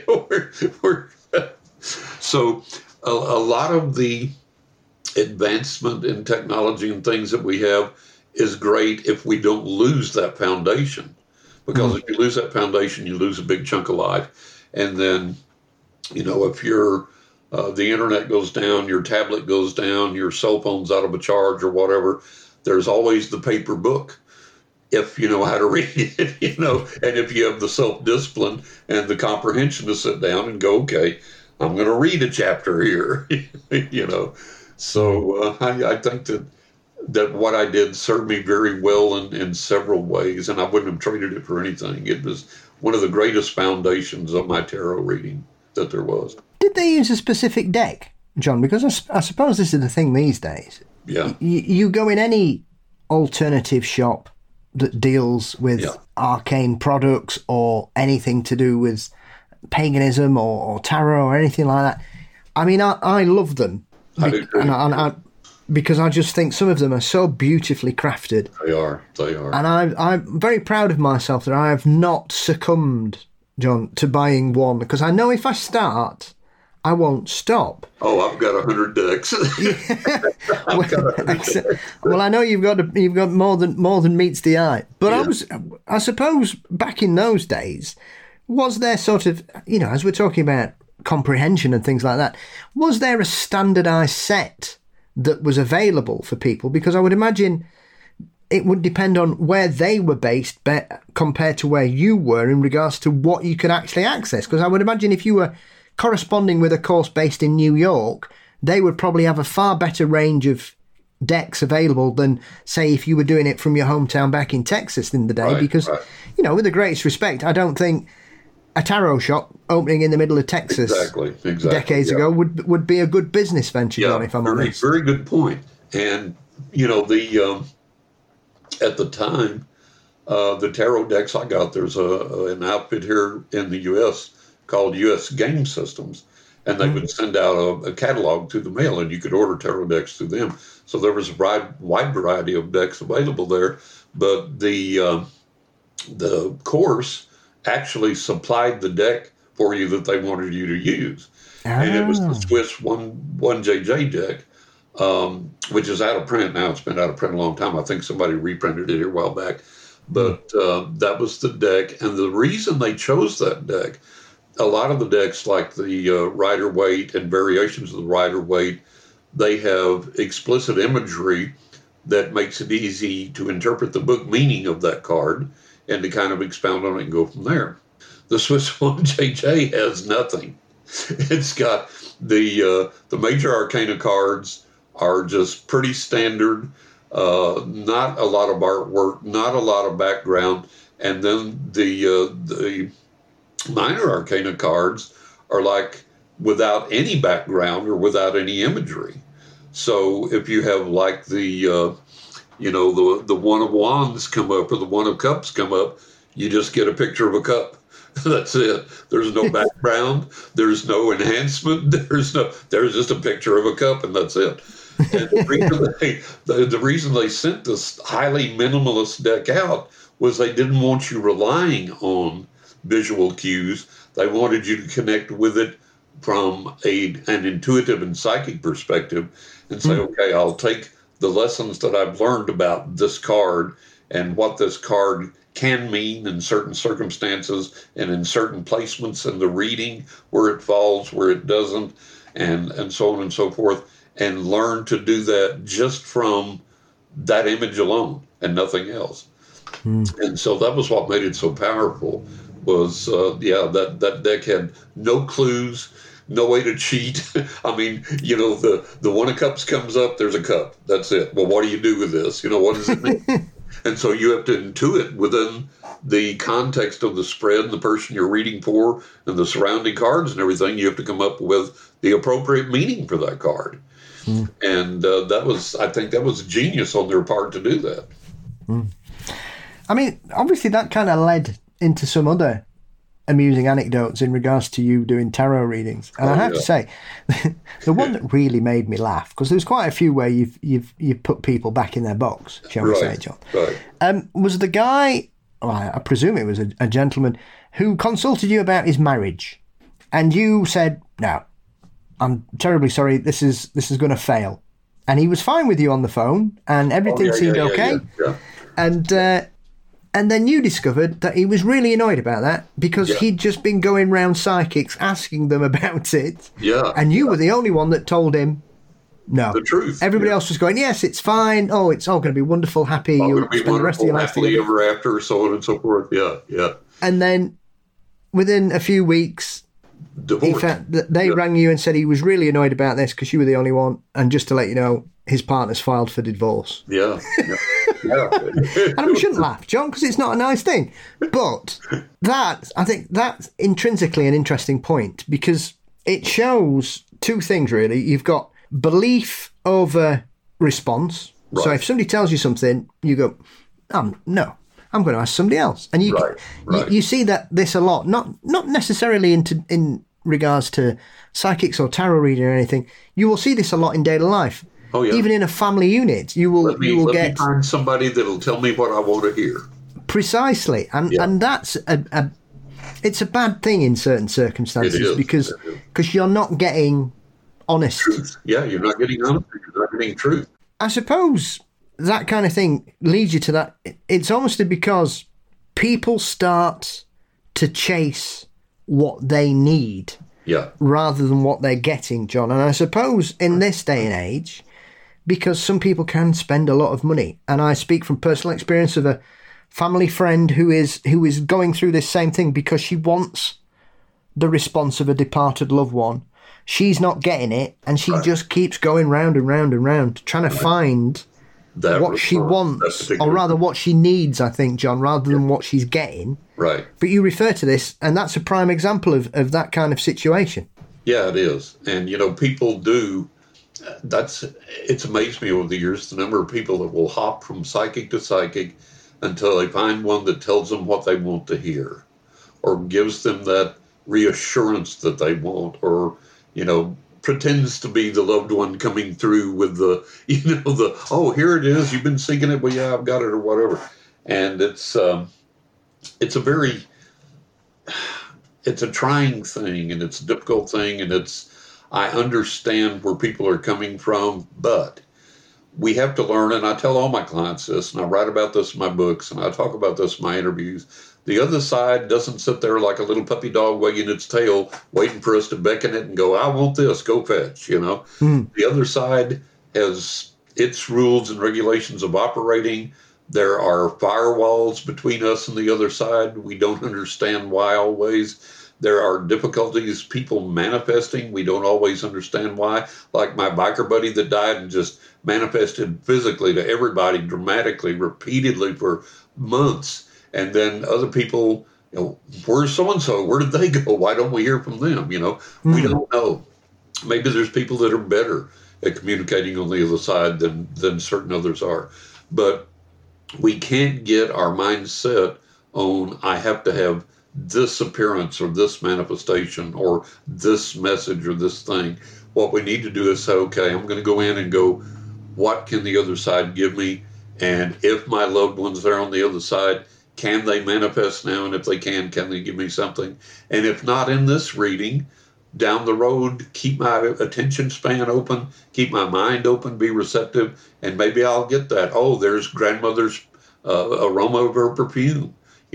So a lot of the advancement in technology and things that we have is great if we don't lose that foundation. Because if you lose that foundation, you lose a big chunk of life. And then, if the internet goes down, your tablet goes down, your cell phone's out of a charge or whatever, there's always the paper book. If you know how to read it, and if you have the self-discipline and the comprehension to sit down and go, okay, I'm going to read a chapter here, So I think that what I did served me very well in several ways, and I wouldn't have traded it for anything. It was one of the greatest foundations of my tarot reading that there was. Did they use a specific deck, John? Because I suppose this is the thing these days. Yeah. You go in any alternative shop that deals with arcane products or anything to do with paganism or tarot or anything like that. I mean, I love them. I do too. Because I just think some of them are so beautifully crafted. They are. And I'm very proud of myself that I have not succumbed, John, to buying one. Because I know if I start, I won't stop. Oh, I've got 100 decks. Well, I know you've got more than meets the eye. But I suppose back in those days, was there sort of, as we're talking about comprehension and things like that, was there a standardised set that was available for people? Because I would imagine it would depend on where they were based compared to where you were in regards to what you could actually access. Because I would imagine if you were corresponding with a course based in New York, they would probably have a far better range of decks available than, say, if you were doing it from your hometown back in Texas in the day. Right, because, right. you know, with the greatest respect, I don't think a tarot shop opening in the middle of Texas Exactly. decades ago would be a good business venture, John, if I'm honest. Very good point. And, you know, at the time, the tarot decks I got, there's an outfit here in the U.S. called U.S. Game Systems, and they would send out a catalog through the mail, and you could order tarot decks through them. So there was a wide variety of decks available there, but the course actually supplied the deck for you that they wanted you to use. And it was the Swiss 1JJ deck, which is out of print now. It's been out of print a long time. I think somebody reprinted it here a while back. But that was the deck. And the reason they chose that deck, a lot of the decks, like the Rider-Waite and variations of the Rider-Waite, they have explicit imagery that makes it easy to interpret the book meaning of that card and to kind of expound on it and go from there. The Swiss 1JJ has nothing. It's got the major arcana cards are just pretty standard, not a lot of artwork, not a lot of background, and then the minor arcana cards are like without any background or without any imagery. So if you have like the One of Wands come up or the One of Cups come up, you just get a picture of a cup. That's it. There's no background. There's no enhancement. There's just a picture of a cup, and that's it. And the reason they sent this highly minimalist deck out was they didn't want you relying on visual cues. They wanted you to connect with it from an intuitive and psychic perspective and say, okay, I'll take the lessons that I've learned about this card and what this card can mean in certain circumstances and in certain placements in the reading, where it falls, where it doesn't, and so on and so forth, and learn to do that just from that image alone and nothing else. And so that was what made it so powerful was, that deck had no clues, no way to cheat. I mean, the One of Cups comes up, there's a cup. That's it. Well, what do you do with this? What does it mean? And so you have to intuit within the context of the spread and the person you're reading for and the surrounding cards and everything. You have to come up with the appropriate meaning for that card. And I think that was genius on their part to do that. I mean, obviously that kind of led into some other amusing anecdotes in regards to you doing tarot readings. And I have to say, the one that really made me laugh, because there's quite a few where you've put people back in their box, shall we say, John? Right. Was the guy, well, I presume it was a gentleman, who consulted you about his marriage. And you said, no, I'm terribly sorry, this is going to fail. And he was fine with you on the phone, and everything seemed okay. Yeah. And then you discovered that he was really annoyed about that because he'd just been going round psychics asking them about it. Yeah. And you were the only one that told him no. The truth. Everybody else was going, yes, it's fine. Oh, it's all going to be wonderful, happy. You'll spend the rest of your life happily ever after, so on and so forth. Yeah. And then within a few weeks, divorce. They rang you and said he was really annoyed about this because you were the only one. And just to let you know, his partner's filed for divorce. Yeah. And we shouldn't laugh, John, because it's not a nice thing. But I think that's intrinsically an interesting point because it shows two things, really. You've got belief over response. Right. So if somebody tells you something, you go, no, I'm going to ask somebody else. And you see that this a lot, not necessarily in regards to psychics or tarot reading or anything. You will see this a lot in daily life. Oh, yeah. Even in a family unit, you will let me find somebody that'll tell me what I want to hear. Precisely, and that's it's a bad thing in certain circumstances because you're not getting honest truth. Yeah, you're not getting honest. You're not getting truth. I suppose that kind of thing leads you to that. It's almost because people start to chase what they need, rather than what they're getting, John. And I suppose in this day and age, because some people can spend a lot of money, and I speak from personal experience of a family friend who is going through this same thing because she wants the response of a departed loved one. she's not getting it, and she just keeps going round and round and round, trying to find what she wants, or rather what she needs, I think, John, rather than what she's getting. Right. But you refer to this, and that's a prime example of that kind of situation. Yeah, it is. And, people do, it's amazed me over the years, the number of people that will hop from psychic to psychic until they find one that tells them what they want to hear, or gives them that reassurance that they want, or, pretends to be the loved one coming through with the, oh, here it is, you've been seeking it, well, yeah, I've got it, or whatever. And it's a trying thing, and it's a difficult thing, and I understand where people are coming from, but we have to learn, and I tell all my clients this, and I write about this in my books, and I talk about this in my interviews. The other side doesn't sit there like a little puppy dog wagging its tail, waiting for us to beckon it and go, I want this, go fetch, The other side has its rules and regulations of operating. There are firewalls between us and the other side. We don't understand why always. There are difficulties, people manifesting. We don't always understand why. Like my biker buddy that died and just manifested physically to everybody dramatically, repeatedly for months. And then other people, where's so-and-so? Where did they go? Why don't we hear from them? We don't know. Maybe there's people that are better at communicating on the other side than certain others are. But we can't get our mindset on, I have to have this appearance or this manifestation or this message or this thing. What we need to do is say, okay, I'm going to go in and go, what can the other side give me? And if my loved one's there on the other side, can they manifest now? And if they can they give me something? And if not in this reading, down the road, keep my attention span open, keep my mind open, be receptive, and maybe I'll get that. Oh, there's grandmother's aroma of her perfume.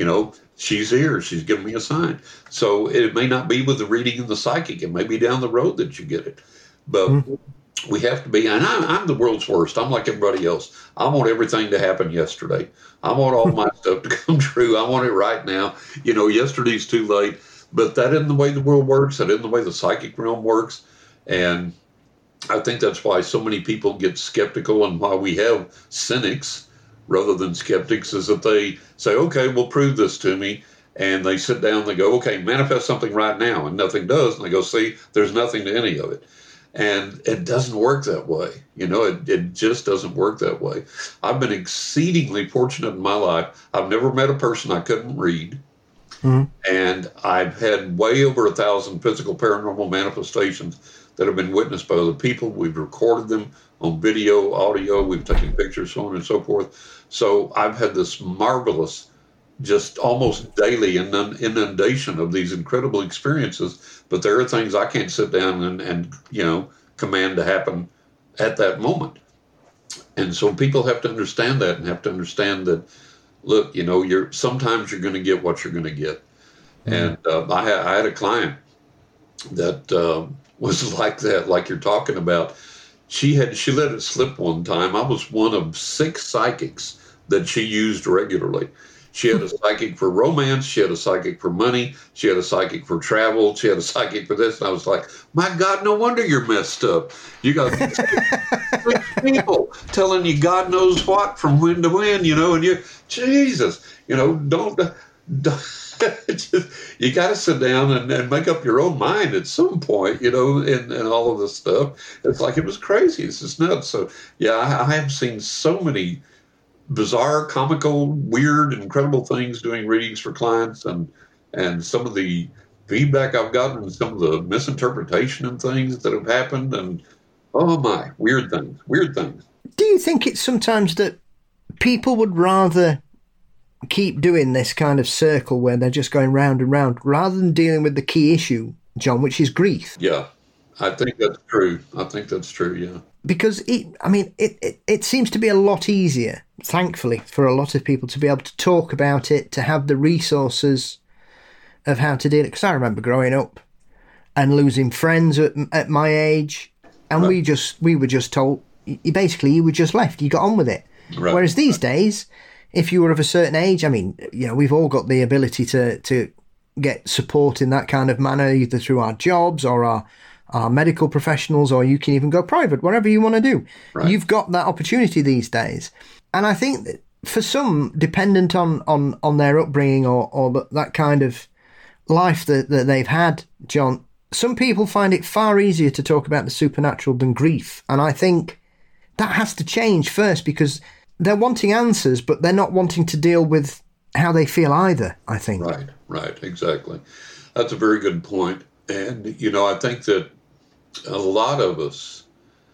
She's here. She's giving me a sign. So it may not be with the reading and the psychic. It may be down the road that you get it. But we have to be, and I'm the world's worst. I'm like everybody else. I want everything to happen yesterday. I want all my stuff to come true. I want it right now. Yesterday's too late. But that isn't the way the world works. That isn't the way the psychic realm works. And I think that's why so many people get skeptical, and why we have cynics rather than skeptics, is that they say, okay, well, prove this to me. And they sit down and they go, okay, manifest something right now. And nothing does. And they go, see, there's nothing to any of it. And it doesn't work that way. It just doesn't work that way. I've been exceedingly fortunate in my life. I've never met a person I couldn't read. And I've had way over 1,000 physical paranormal manifestations that have been witnessed by other people. We've recorded them on video, audio. We've taken pictures, so on and so forth. So I've had this marvelous, just almost daily inundation of these incredible experiences. But there are things I can't sit down and command to happen at that moment. And so people have to understand that, and have to understand that, look, sometimes you're going to get what you're going to get. And I had a client that was like that, like you're talking about. She let it slip one time. I was one of 6 psychics that she used regularly. She had a psychic for romance. She had a psychic for money. She had a psychic for travel. She had a psychic for this. And I was like, my God, no wonder you're messed up. You got 6 people telling you God knows what from when to when, and you, Jesus, don't you got to sit down and make up your own mind at some point, and all of this stuff. It's like, it was crazy. It's just nuts. So, yeah, I have seen so many bizarre, comical, weird, incredible things doing readings for clients, and some of the feedback I've gotten, some of the misinterpretation and things that have happened, and oh my, weird things. Do you think it's sometimes that people would rather keep doing this kind of circle where they're just going round and round rather than dealing with the key issue, John, which is grief? Yeah, I think that's true. Yeah. Because it seems to be a lot easier, thankfully, for a lot of people to be able to talk about it, to have the resources of how to deal it. Because I remember growing up and losing friends at my age, and right. we were just told, you were just left, you got on with it. Right. Whereas these days, if you were of a certain age, we've all got the ability to get support in that kind of manner, either through our jobs or our are medical professionals, or you can even go private, whatever you want to do. Right. You've got that opportunity these days. And I think that for some, dependent on their upbringing or that kind of life that they've had, John, some people find it far easier to talk about the supernatural than grief. And I think that has to change first, because they're wanting answers, but they're not wanting to deal with how they feel either, I think. Right, exactly. That's a very good point. And, I think that a lot of us,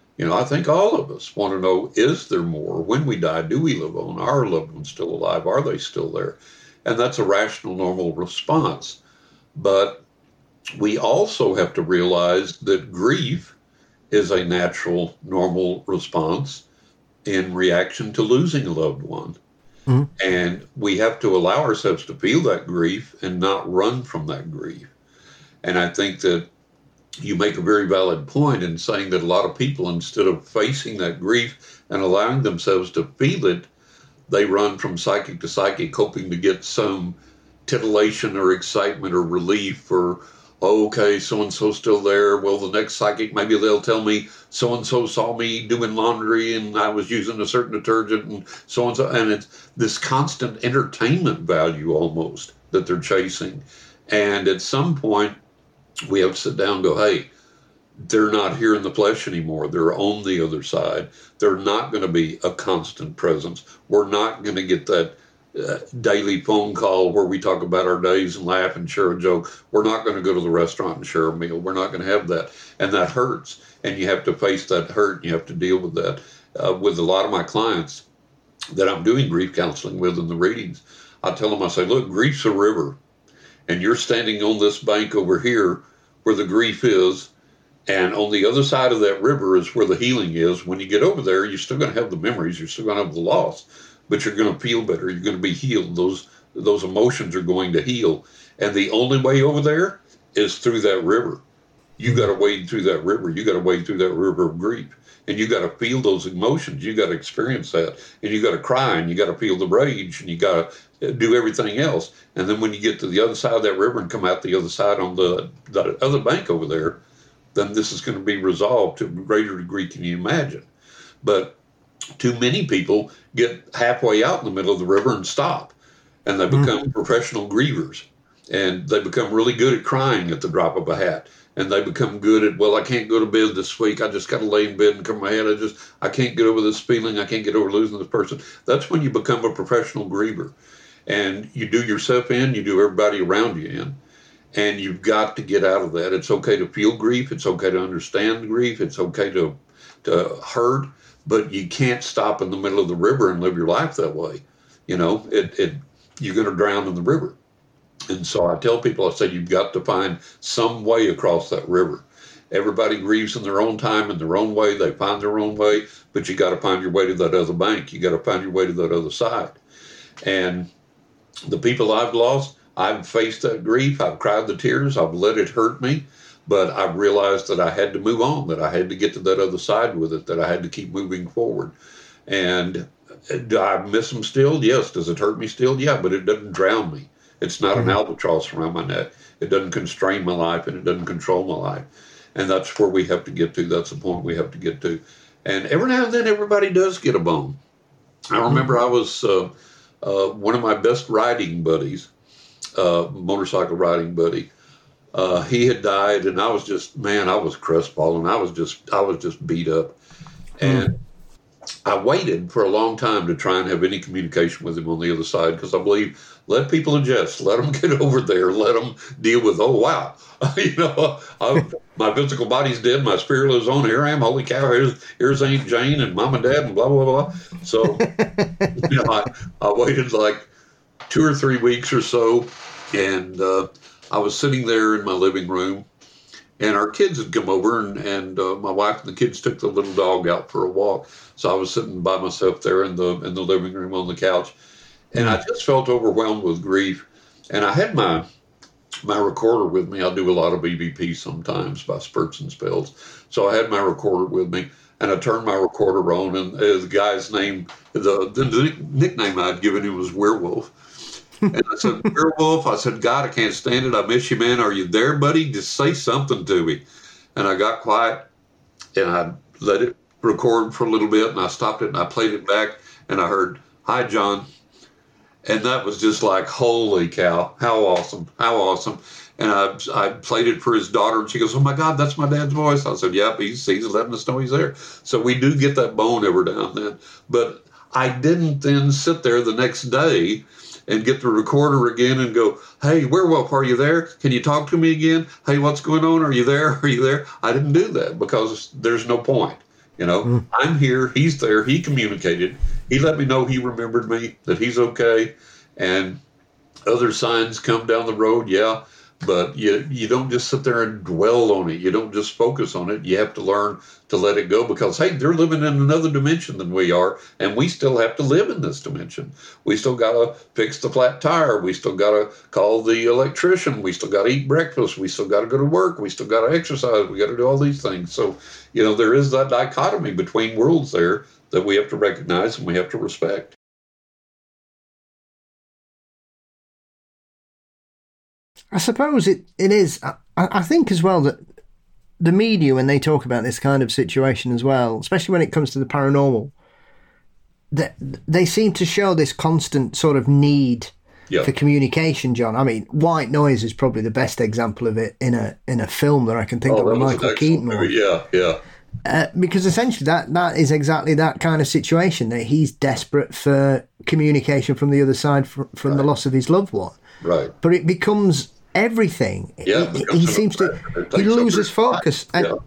I think all of us want to know, is there more? When we die, do we live on? Are our loved ones still alive? Are they still there? And that's a rational, normal response. But we also have to realize that grief is a natural, normal response in reaction to losing a loved one. Mm-hmm. And we have to allow ourselves to feel that grief and not run from that grief. And I think that you make a very valid point in saying that a lot of people, instead of facing that grief and allowing themselves to feel it, they run from psychic to psychic, hoping to get some titillation or excitement or relief, or, oh, okay, so-and-so's still there. Well, the next psychic, maybe they'll tell me so-and-so saw me doing laundry and I was using a certain detergent and so-and-so. And it's this constant entertainment value almost that they're chasing. And at some point, we have to sit down and go, hey, they're not here in the flesh anymore. They're on the other side. They're not going to be a constant presence. We're not going to get that daily phone call where we talk about our days and laugh and share a joke. We're not going to go to the restaurant and share a meal. We're not going to have that. And that hurts. And you have to face that hurt. And you have to deal with that. With a lot of my clients that I'm doing grief counseling with in the readings, I tell them, I say, look, grief's a river. And you're standing on this bank over here where the grief is. And on the other side of that river is where the healing is. When you get over there, you're still going to have the memories. You're still going to have the loss. But you're going to feel better. You're going to be healed. Those emotions are going to heal. And the only way over there is through that river. You got to wade through that river. You got to wade through that river of grief. And you got to feel those emotions. You got to experience that. And you got to cry, and you got to feel the rage, and you got to do everything else. And then when you get to the other side of that river and come out the other side on the other bank over there, then this is going to be resolved to a greater degree can you imagine. But too many people get halfway out in the middle of the river and stop, and they become professional grievers, and they become really good at crying at the drop of a hat, and they become good at, well, I can't go to bed this week. I just got to lay in bed and cover my head. I can't get over this feeling. I can't get over losing this person. That's when you become a professional griever, and you do yourself in, you do everybody around you in, and you've got to get out of that. It's okay to feel grief. It's okay to understand grief. It's okay to hurt. But you can't stop in the middle of the river and live your life that way. You're going to drown in the river. And so I tell people, I say, you've got to find some way across that river. Everybody grieves in their own time, in their own way. They find their own way, but you got to find your way to that other bank. You got to find your way to that other side. And the people I've lost, I've faced that grief. I've cried the tears. I've let it hurt me. But I realized that I had to move on, that I had to get to that other side with it, that I had to keep moving forward. And do I miss them still? Yes. Does it hurt me still? Yeah, but it doesn't drown me. It's not an albatross around my neck. It doesn't constrain my life, and it doesn't control my life. And that's where we have to get to. That's the point we have to get to. And every now and then, everybody does get a bone. I remember I was one of my best riding buddies, motorcycle riding buddy. He had died, and I was just, I was crestfallen. I was just beat up. And I waited for a long time to try and have any communication with him on the other side, because I believe, let people adjust, let them get over there, let them deal with, oh, wow. My physical body's dead, my spirit lives on, here I am, holy cow, here's Aunt Jane and Mom and Dad and blah, blah, blah. So, I waited like 2 or 3 weeks or so, and I was sitting there in my living room, and our kids had come over, and my wife and the kids took the little dog out for a walk. So I was sitting by myself there in the living room on the couch, and I just felt overwhelmed with grief. And I had my recorder with me. I do a lot of EVP sometimes by spurts and spells. So I had my recorder with me, and I turned my recorder on, and the guy's name, the nickname I'd given him was Werewolf. And I said, Werewolf, I said, God, I can't stand it. I miss you, man. Are you there, buddy? Just say something to me. and I got quiet, and I let it record for a little bit, and I stopped it, and I played it back, and I heard, "Hi, John." And that was just like, holy cow, how awesome, how awesome. And I played it for his daughter, and she goes, "Oh, my God, that's my dad's voice." I said, "Yep, he's letting us know he's there." So we do get that bone every now and then. But I didn't then sit there the next day and get the recorder again and go, "Hey, Werewolf, are you there? Can you talk to me again? Hey, what's going on? Are you there? Are you there?" I didn't do that because there's no point. I'm here, he's there, he communicated. He let me know he remembered me, that he's okay. And other signs come down the road, yeah. But you don't just sit there and dwell on it. You don't just focus on it. You have to learn to let it go because, hey, they're living in another dimension than we are, and we still have to live in this dimension. We still got to fix the flat tire. We still got to call the electrician. We still got to eat breakfast. We still got to go to work. We still got to exercise. We got to do all these things. So, there is that dichotomy between worlds there that we have to recognize and we have to respect. I suppose it is. I think as well that the media, when they talk about this kind of situation as well, especially when it comes to the paranormal, that they seem to show this constant sort of need for communication, John. I mean, White Noise is probably the best example of it in a film that I can think of, a Michael Keaton movie. Yeah. Because essentially that is exactly that kind of situation, that he's desperate for communication from the other side from the loss of his loved one. Right. But it becomes everything. He seems to he loses focus.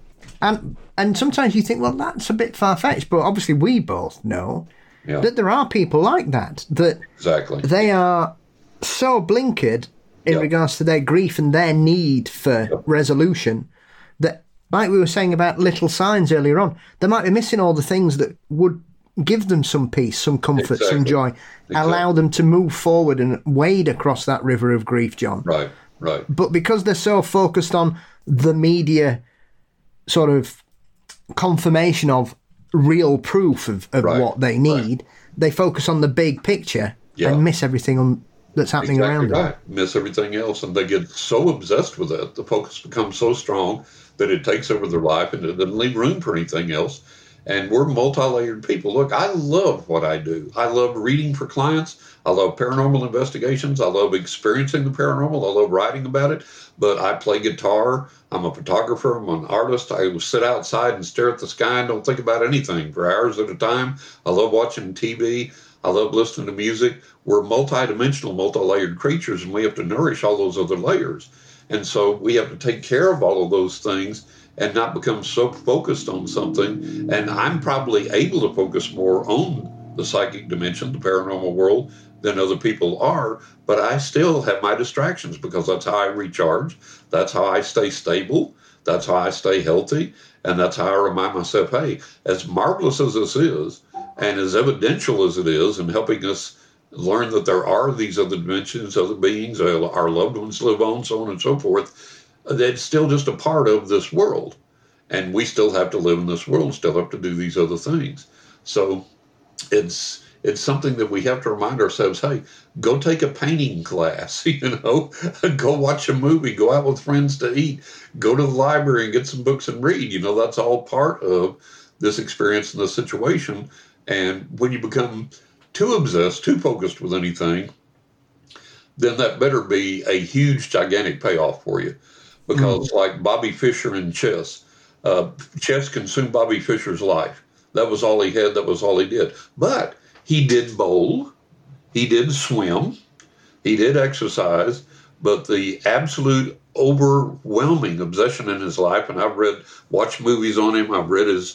And sometimes you think, well, that's a bit far-fetched, but obviously we both know that there are people like that exactly. They are so blinkered in regards to their grief and their need for resolution that, like we were saying about little signs earlier on, they might be missing all the things that would give them some peace, some comfort, some joy, allow them to move forward and wade across that river of grief, John. Right. But because they're so focused on the media sort of confirmation of real proof of what they need, they focus on the big picture and miss everything that's happening around them. Miss everything else, and they get so obsessed with it. The focus becomes so strong that it takes over their life and it doesn't leave room for anything else. And we're multi-layered people. Look, I love what I do. I love reading for clients. I love paranormal investigations. I love experiencing the paranormal. I love writing about it. But I play guitar. I'm a photographer. I'm an artist. I will sit outside and stare at the sky and don't think about anything for hours at a time. I love watching TV. I love listening to music. We're multi-dimensional, multi-layered creatures, and we have to nourish all those other layers. And so we have to take care of all of those things and not become so focused on something. And I'm probably able to focus more on the psychic dimension, the paranormal world, than other people are, but I still have my distractions because that's how I recharge. That's how I stay stable. That's how I stay healthy. And that's how I remind myself, hey, as marvelous as this is, and as evidential as it is in helping us learn that there are these other dimensions, other beings, our loved ones live on, so on and so forth, that's still just a part of this world. And we still have to live in this world, still have to do these other things. So it's something that we have to remind ourselves, hey, go take a painting class, go watch a movie, go out with friends to eat, go to the library and get some books and read. That's all part of this experience and this situation. And when you become too obsessed, too focused with anything, then that better be a huge, gigantic payoff for you. Because like Bobby Fischer in chess, chess consumed Bobby Fischer's life. That was all he had. That was all he did. But he did bowl. He did swim. He did exercise. But the absolute overwhelming obsession in his life, and I've watched movies on him. I've read his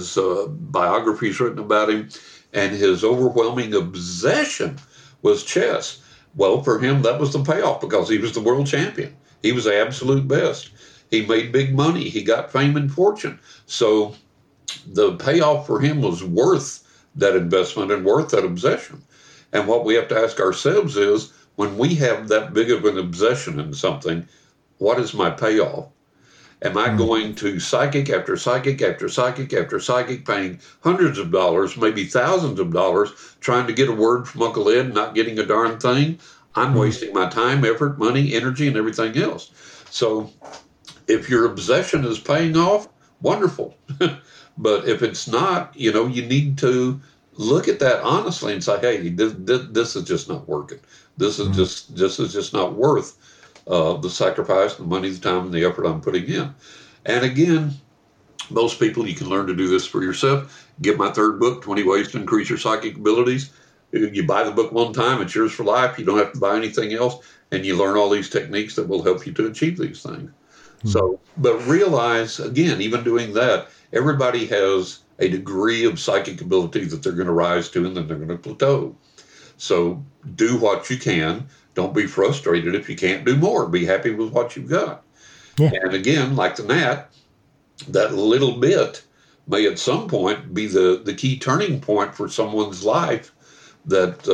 biographies written about him. And his overwhelming obsession was chess. Well, for him, that was the payoff because he was the world champion. He was the absolute best. He made big money. He got fame and fortune. So the payoff for him was worth that investment and worth that obsession. And what we have to ask ourselves is, when we have that big of an obsession in something, what is my payoff? Am I going to psychic after psychic after psychic after psychic, paying hundreds of dollars, maybe thousands of dollars, trying to get a word from Uncle Ed, not getting a darn thing? I'm wasting my time, effort, money, energy, and everything else. So If your obsession is paying off, wonderful. But if it's not, you need to look at that honestly and say, hey, this is just not working. This is just not worth the sacrifice, the money, the time, and the effort I'm putting in. And again, most people, you can learn to do this for yourself. Get my third book, 20 Ways to Increase Your Psychic Abilities. You buy the book one time, it's yours for life. You don't have to buy anything else. And you learn all these techniques that will help you to achieve these things. So, but realize, again, even doing that, everybody has a degree of psychic ability that they're going to rise to, and then they're going to plateau. So do what you can. Don't be frustrated if you can't do more. Be happy with what you've got. Yeah. And again, like the gnat, that little bit may at some point be the key turning point for someone's life that,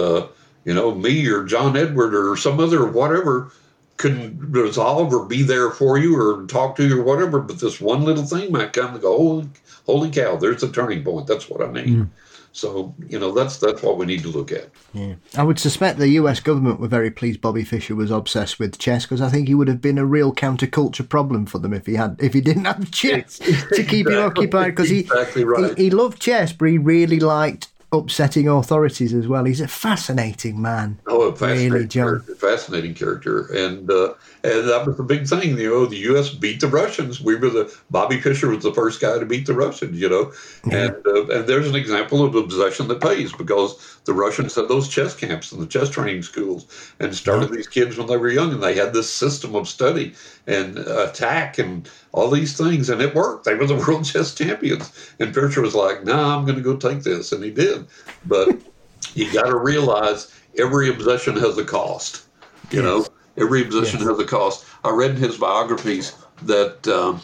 me or John Edward or some other whatever couldn't resolve or be there for you or talk to you or whatever. But this one little thing might come and go, holy cow, there's the turning point. That's what I need. So, that's what we need to look at. Yeah. I would suspect the US government were very pleased Bobby Fischer was obsessed with chess, because I think he would have been a real counterculture problem for them if he didn't have chess to keep him occupied, because he loved chess, but he really liked upsetting authorities as well. He's a fascinating man. Oh, fascinating character. And that was the big thing. The U.S. beat the Russians. Bobby Fischer was the first guy to beat the Russians, And there's an example of obsession that pays, because the Russians had those chess camps and the chess training schools and started these kids when they were young, and they had this system of study and attack and all these things, and it worked. They were the world chess champions. And Fischer was like, I'm going to go take this, and he did. But you got to realize every obsession has a cost. Every obsession has a cost. I read in his biographies that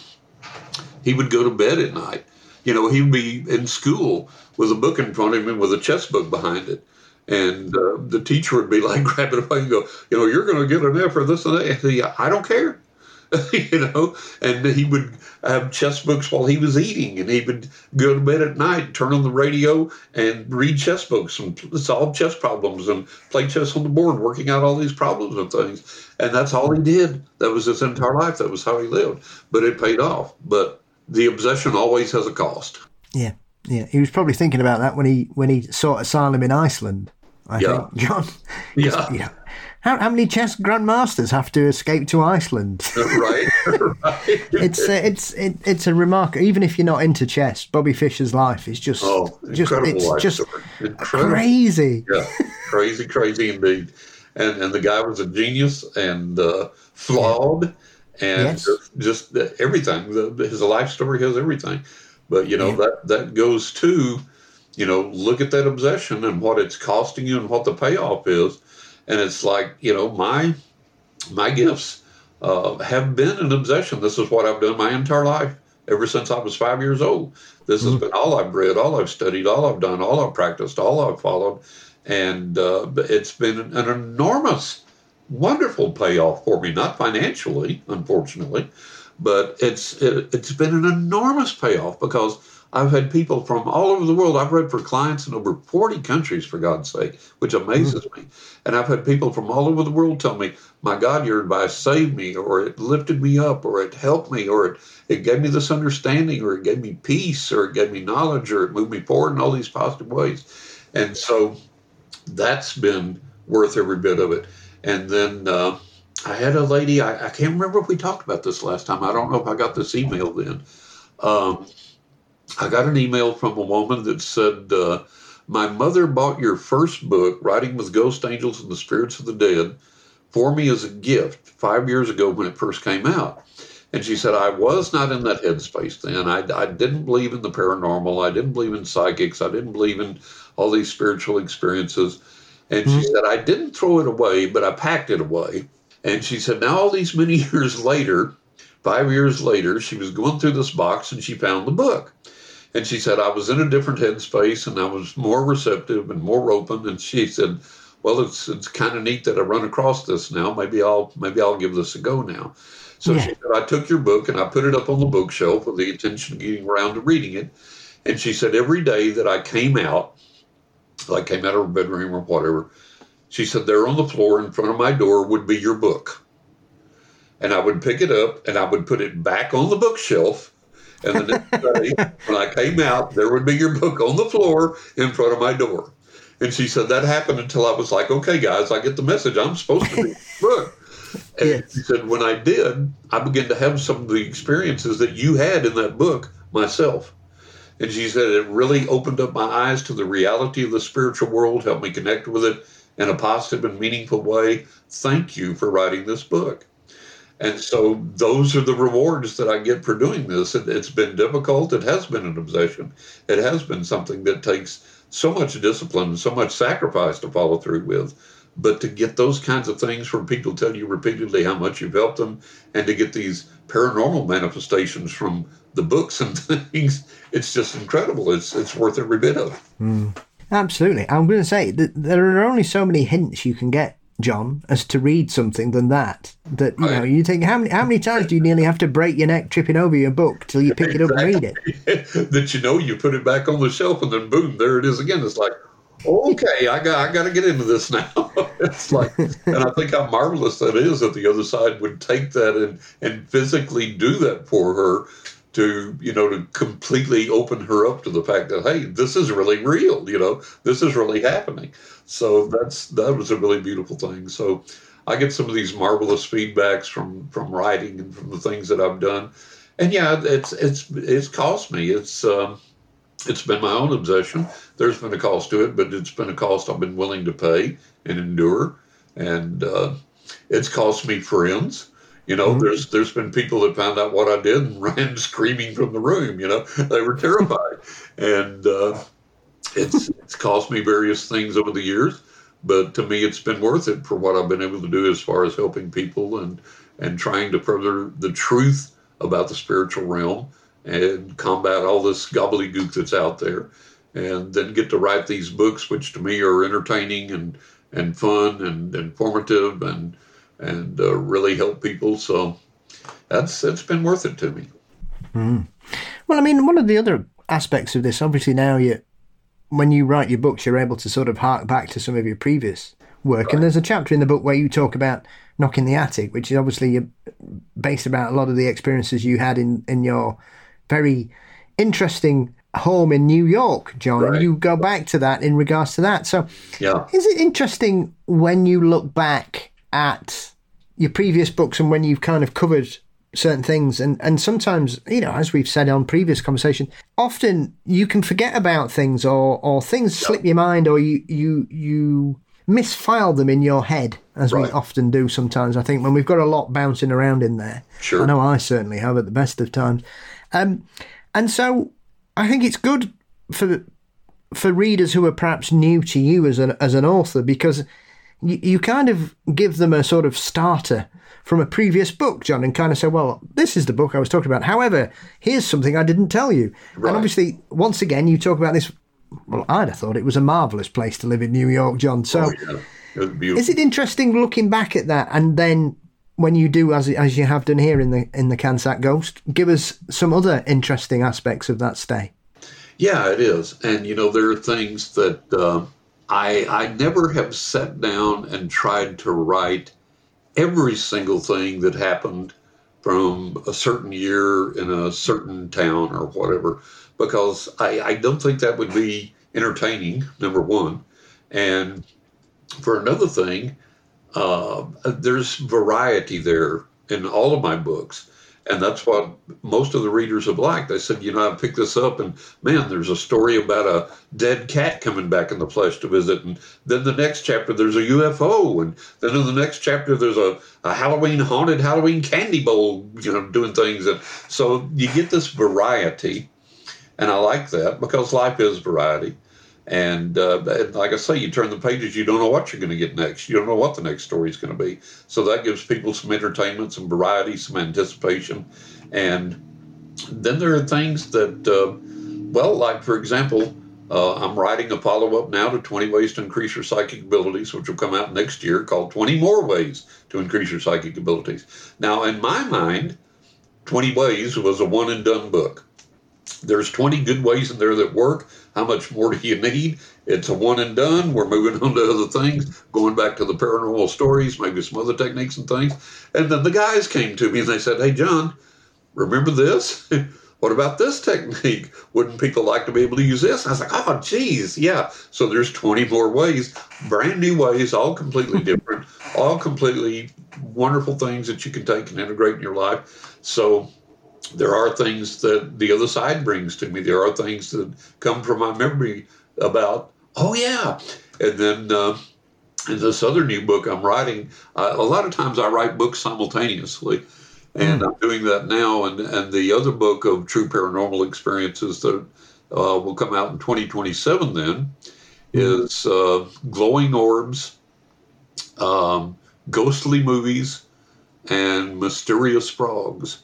he would go to bed at night. He would be in school with a book in front of him and with a chess book behind it. And the teacher would be like, grab it away and go, you're going to get an F for this and that. And I don't care. And he would have chess books while he was eating, and he would go to bed at night, turn on the radio and read chess books and solve chess problems and play chess on the board, working out all these problems and things. And that's all he did. That was his entire life. That was how he lived. But it paid off. But the obsession always has a cost. Yeah. Yeah. He was probably thinking about that when he sought asylum in Iceland, I think, John. Yeah. How many chess grandmasters have to escape to Iceland? Right. It's a remarkable. Even if you're not into chess, Bobby Fischer's life is just crazy. Yeah, crazy indeed. And the guy was a genius and flawed, and just everything. His life story has everything. But that goes to look at that obsession and what it's costing you and what the payoff is. And it's like, my gifts have been an obsession. This is what I've done my entire life, ever since I was 5 years old. This has been all I've read, all I've studied, all I've done, all I've practiced, all I've followed. And it's been an enormous, wonderful payoff for me, not financially, unfortunately, but it's been an enormous payoff, because I've had people from all over the world. I've read for clients in over 40 countries, for God's sake, which amazes me. And I've had people from all over the world tell me, my God, your advice saved me, or it lifted me up, or it helped me, or it gave me this understanding, or it gave me peace, or it gave me knowledge, or it moved me forward in all these positive ways. And so that's been worth every bit of it. And then I had a lady, I can't remember if we talked about this last time. I don't know if I got this email then. I got an email from a woman that said, my mother bought your first book, Writing with Ghost Angels and the Spirits of the Dead, for me as a gift 5 years ago when it first came out. And she said, I was not in that headspace then. I didn't believe in the paranormal. I didn't believe in psychics. I didn't believe in all these spiritual experiences. And she said, I didn't throw it away, but I packed it away. And she said, now all these many years later, 5 years later, she was going through this box and she found the book. And she said, I was in a different headspace and I was more receptive and more open. And she said, well, it's kind of neat that I run across this now. Maybe I'll give this a go now. So she said, I took your book and I put it up on the bookshelf with the intention of getting around to reading it. And she said, every day that I came out of her bedroom or whatever, she said, there on the floor in front of my door would be your book. and I would pick it up and I would put it back on the bookshelf. And the next day, when I came out, there would be your book on the floor in front of my door. And she said that happened until I was like, okay, guys, I get the message. I'm supposed to read the book. And Yes. she said, when I did, I began to have some of the experiences that you had in that book myself. And she said it really opened up my eyes to the reality of the spiritual world, helped me connect with it in a positive and meaningful way. Thank you for writing this book. And so those are the rewards that I get for doing this. It's been difficult. It has been an obsession. It has been something that takes so much discipline, so much sacrifice to follow through with. But to get those kinds of things where people tell you repeatedly how much you've helped them, and to get these paranormal manifestations from the books and things, it's just incredible. It's worth every bit of it. Absolutely. I'm going to say that there are only so many hints you can get, John, as to read something than that. That, you know, you think, how many times do you nearly have to break your neck tripping over your book till you pick it up and read it? That, you know, you put it back on the shelf and then boom, there it is again. It's like, okay, I got to get into this now. It's like, and I think how marvelous that is that the other side would take that and physically do that for her to, you know, to completely open her up to the fact that, hey, this is really real, you know, this is really happening. So that was a really beautiful thing. So I get some of these marvelous feedbacks from writing and from the things that I've done. And yeah, it's cost me. It's been my own obsession. There's been a cost to it, but it's been a cost I've been willing to pay and endure. And it's cost me friends. You know, there's been people that found out what I did and ran screaming from the room. You know, they were terrified. And it's cost me various things over the years. But to me, it's been worth it for what I've been able to do as far as helping people and trying to further the truth about the spiritual realm and combat all this gobbledygook that's out there, and then get to write these books, which to me are entertaining and fun and informative and really help people. So it's been worth it to me. Well, I mean, one of the other aspects of this, obviously now when you write your books, you're able to sort of hark back to some of your previous work. Right. And there's a chapter in the book where you talk about Knocking the Attic, which is obviously based about a lot of the experiences you had in your very interesting home in New York, John. Right. And you go back to that in regards to that. So is it interesting when you look back at your previous books and when you've kind of covered certain things, and sometimes, you know, as we've said on previous conversation, often you can forget about things or things slip your mind, or you misfile them in your head, as we often do sometimes, I think, when we've got a lot bouncing around in there. Sure. I know I certainly have at the best of times. And so I think it's good for readers who are perhaps new to you as an author, because you kind of give them a sort of starter from a previous book, John, and kind of say, well, this is the book I was talking about. However, here's something I didn't tell you. Right. And obviously, once again, you talk about this. Well, I'd have thought it was a marvellous place to live in New York, John. So is it interesting looking back at that? And then when you do, as you have done here in the Cansack Ghost, give us some other interesting aspects of that stay. Yeah, it is. And, you know, there are things that I never have sat down and tried to write every single thing that happened from a certain year in a certain town or whatever, because I don't think that would be entertaining, number one. And for another thing, there's variety there in all of my books. And that's what most of the readers have liked. They said, you know, I picked this up and, man, there's a story about a dead cat coming back in the flesh to visit. And then the next chapter, there's a UFO. And then in the next chapter, there's a haunted Halloween candy bowl, you know, doing things. And so you get this variety. And I like that because life is variety. And like I say, you turn the pages, you don't know what you're going to get next. You don't know what the next story is going to be. So that gives people some entertainment, some variety, some anticipation. And then there are things that, well, like, for example, I'm writing a follow-up now to 20 Ways to Increase Your Psychic Abilities, which will come out next year, called 20 More Ways to Increase Your Psychic Abilities. Now, in my mind, 20 Ways was a one-and-done book. There's 20 good ways in there that work. How much more do you need? It's a one and done. We're moving on to other things, going back to the paranormal stories, maybe some other techniques and things. And then the guys came to me and they said, hey, John, remember this? What about this technique? Wouldn't people like to be able to use this? And I was like, oh, geez, yeah. So there's 20 more ways, brand new ways, all completely different, all completely wonderful things that you can take and integrate in your life. So there are things that the other side brings to me. There are things that come from my memory about, oh, yeah. And then in this other new book I'm writing, a lot of times I write books simultaneously. And I'm doing that now. And the other book of true paranormal experiences that will come out in 2027 then is glowing orbs, ghostly movies, and mysterious frogs,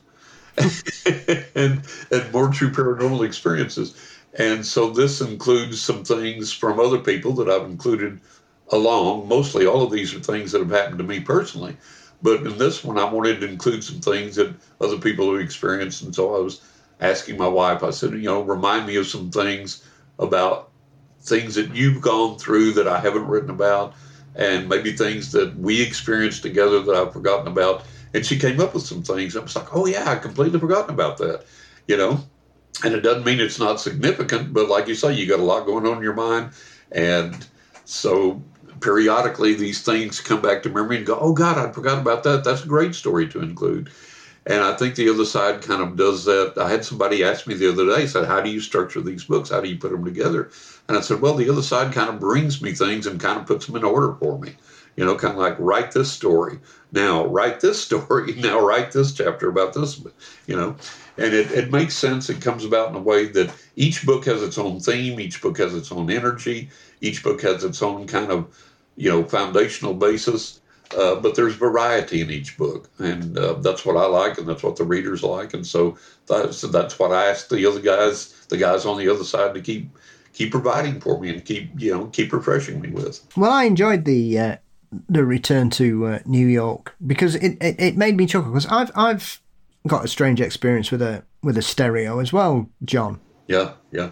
and more true paranormal experiences. And so this includes some things from other people that I've included along. Mostly all of these are things that have happened to me personally. But in this one, I wanted to include some things that other people have experienced. And so I was asking my wife, I said, remind me of some things about things that you've gone through that I haven't written about, and maybe things that we experienced together that I've forgotten about. And she came up with some things. I was like, oh, yeah, I completely forgotten about that, And it doesn't mean it's not significant, but like you say, you got a lot going on in your mind. And so periodically these things come back to memory and go, oh, God, I forgot about that. That's a great story to include. And I think the other side kind of does that. I had somebody ask me the other day, said, how do you structure these books? How do you put them together? And I said, well, the other side kind of brings me things and kind of puts them in order for me. Kind of like, write this story. Now, write this story. Now, write this chapter about this, And it makes sense. It comes about in a way that each book has its own theme. Each book has its own energy. Each book has its own kind of, foundational basis. But there's variety in each book. And that's what I like, and that's what the readers like. And so that's what I ask the other guys, the guys on the other side, to keep providing for me and keep refreshing me with. Well, I enjoyed the return to New York because it made me chuckle, because I've got a strange experience with a stereo as well, John. Yeah.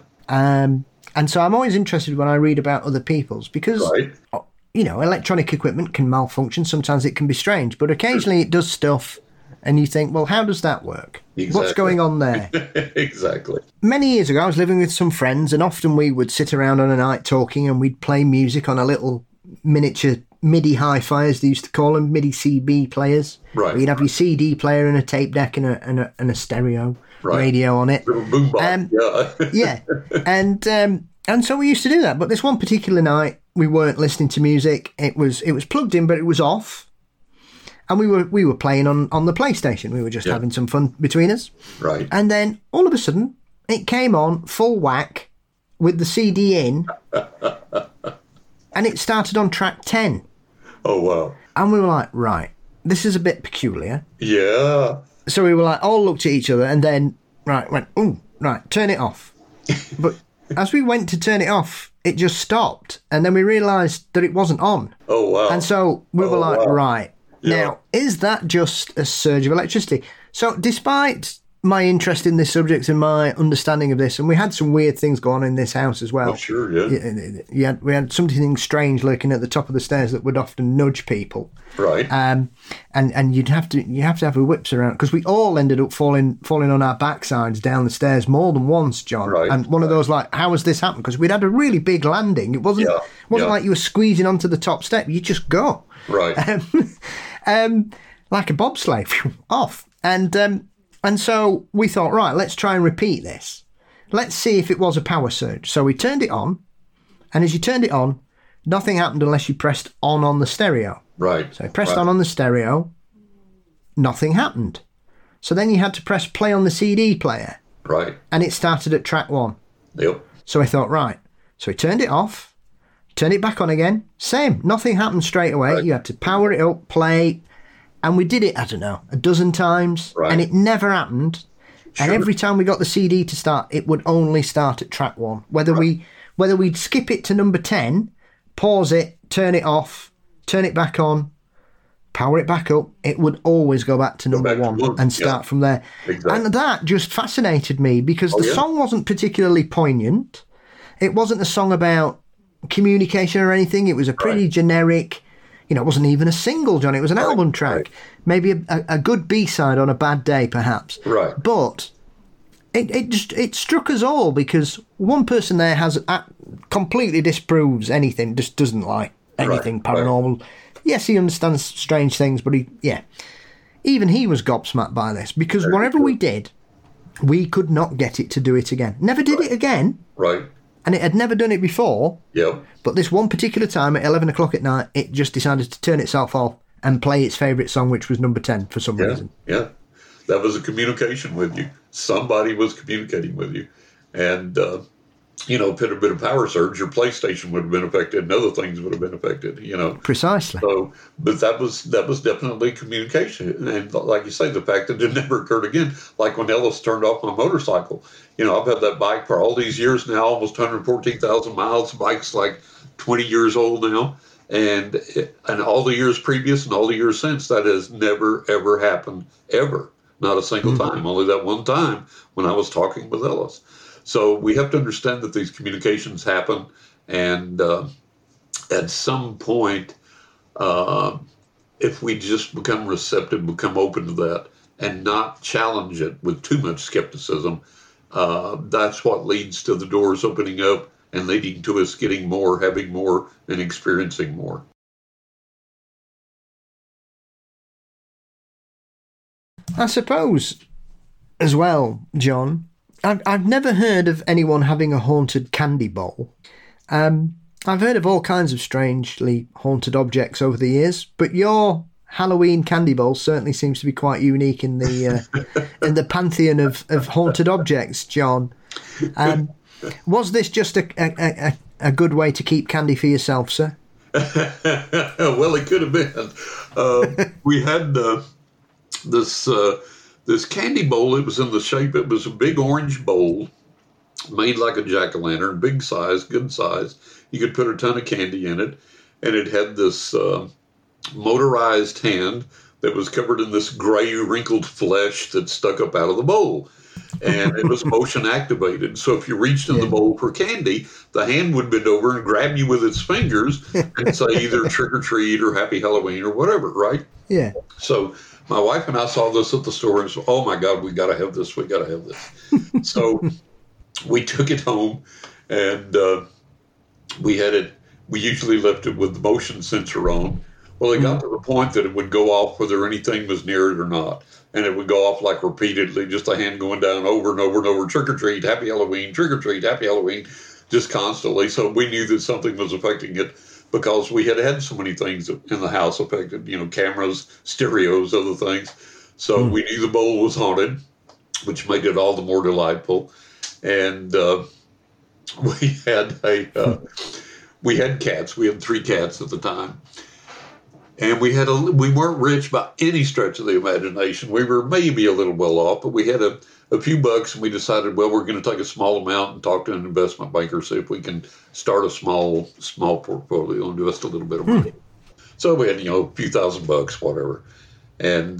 And so I'm always interested when I read about other people's, because right. Electronic equipment can malfunction. Sometimes it can be strange, but occasionally it does stuff and you think, well, how does that work? Exactly. What's going on there? Exactly. Many years ago, I was living with some friends, and often we would sit around on a night talking, and we'd play music on a little miniature MIDI hi-fi, as they used to call them, MIDI CB players. Right. You'd have your CD player and a tape deck and a stereo radio on it. Little boombox. Yeah. And so we used to do that. But this one particular night, we weren't listening to music. It was plugged in, but it was off. And we were playing on the PlayStation. We were just having some fun between us. Right. And then all of a sudden, it came on full whack with the CD in, and it started on track 10. Oh, wow. And we were like, right, this is a bit peculiar. Yeah. So we were like, all looked at each other, and then, went, ooh, right, turn it off. But as we went to turn it off, it just stopped. And then we realised that it wasn't on. Oh, wow. And so we were like, wow. right. Yeah. Now, is that just a surge of electricity? So despite my interest in this subject and my understanding of this, and we had some weird things going on in this house as well. Oh, sure, yeah. We had something strange lurking at the top of the stairs that would often nudge people. Right. And you have to have a whips around, because we all ended up falling on our backsides down the stairs more than once, John. Right. And one of those, like, how has this happened? Because we'd had a really big landing. It wasn't like you were squeezing onto the top step. You just go. Right. Like a bobsleigh, off. And so we thought, right, let's try and repeat this. Let's see if it was a power surge. So we turned it on, and as you turned it on, nothing happened unless you pressed on the stereo. Right. So I pressed on the stereo, nothing happened. So then you had to press play on the CD player. Right. And it started at track 1. Yep. So I thought, right. So we turned it off, turned it back on again. Same. Nothing happened straight away. Right. You had to power it up, play. And we did it, I don't know, a dozen times. Right. And it never happened. Sure. And every time we got the CD to start, it would only start at track 1. Whether we'd skip it to number 10, pause it, turn it off, turn it back on, power it back up, it would always go back to number one and start from there. Exactly. And that just fascinated me because the song wasn't particularly poignant. It wasn't a song about communication or anything. It was a pretty generic, it wasn't even a single, John. It was an album track. Maybe a good B-side on a bad day, perhaps. Right. But it struck us all because one person there completely disproves anything, just doesn't like anything paranormal. Right. Yes, he understands strange things, but even he was gobsmacked by this because whatever we did, we could not get it to do it again. Never did it again. Right. And it had never done it before. Yep. But this one particular time at 11 o'clock at night, it just decided to turn itself off and play its favourite song, which was number 10 for some reason. Yeah. That was a communication with you. Somebody was communicating with you. And, if it had been a power surge, your PlayStation would have been affected and other things would have been affected, Precisely. So, but that was definitely communication. And like you say, the fact that it never occurred again, like when Ellis turned off my motorcycle. I've had that bike for all these years now, almost 114,000 miles. The bike's like 20 years old now. And all the years previous and all the years since, that has never, ever happened, ever. Not a single time. Only that one time when I was talking with Ellis. So we have to understand that these communications happen. And at some point, if we just become receptive, become open to that, and not challenge it with too much skepticism, that's what leads to the doors opening up and leading to us getting more, having more, and experiencing more. I suppose, as well, John, I've never heard of anyone having a haunted candy bowl. I've heard of all kinds of strangely haunted objects over the years, but your Halloween candy bowl certainly seems to be quite unique in the in the pantheon of haunted objects, John. Was this just a good way to keep candy for yourself, sir? Well, it could have been. We had this candy bowl. It was in the shape. It was a big orange bowl made like a jack-o'-lantern, big size, good size. You could put a ton of candy in it, and it had this motorized hand that was covered in this gray, wrinkled flesh that stuck up out of the bowl. And it was motion activated. So if you reached in the bowl for candy, the hand would bend over and grab you with its fingers and say either trick or treat or happy Halloween or whatever, right? Yeah. So my wife and I saw this at the store and said, oh my God, we got to have this. We got to have this. So we took it home and we had it. We usually left it with the motion sensor on. Well, it got to the point that it would go off whether anything was near it or not. And it would go off like repeatedly, just a hand going down over and over and over, trick or treat, happy Halloween, trick or treat, happy Halloween, just constantly. So we knew that something was affecting it because we had so many things in the house affected, cameras, stereos, other things. So we knew the bowl was haunted, which made it all the more delightful. And we had we had cats. We had 3 cats at the time. And we weren't rich by any stretch of the imagination. We were maybe a little well off, but we had a few bucks, and we decided, well, we're going to take a small amount and talk to an investment banker, see if we can start a small portfolio and invest a little bit of money. So we had, a few $1,000, whatever. And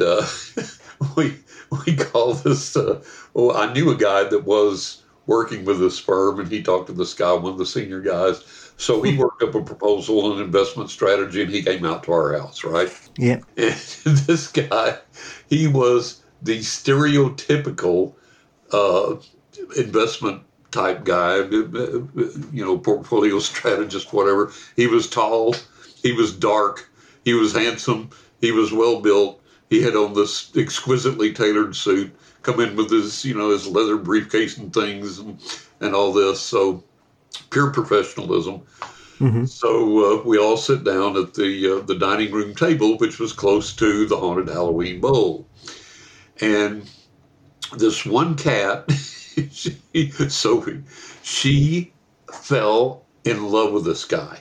we called this. I knew a guy that was working with this firm, and he talked to this guy, one of the senior guys. So he worked up a proposal and investment strategy, and he came out to our house, right? Yeah. And this guy, he was the stereotypical investment type guy, portfolio strategist, whatever. He was tall, he was dark, he was handsome, he was well built. He had on this exquisitely tailored suit, come in with his, his leather briefcase and things and all this. So pure professionalism. Mm-hmm. So we all sit down at the dining room table, which was close to the haunted Halloween bowl. And this one cat, Sophie, she fell in love with this guy.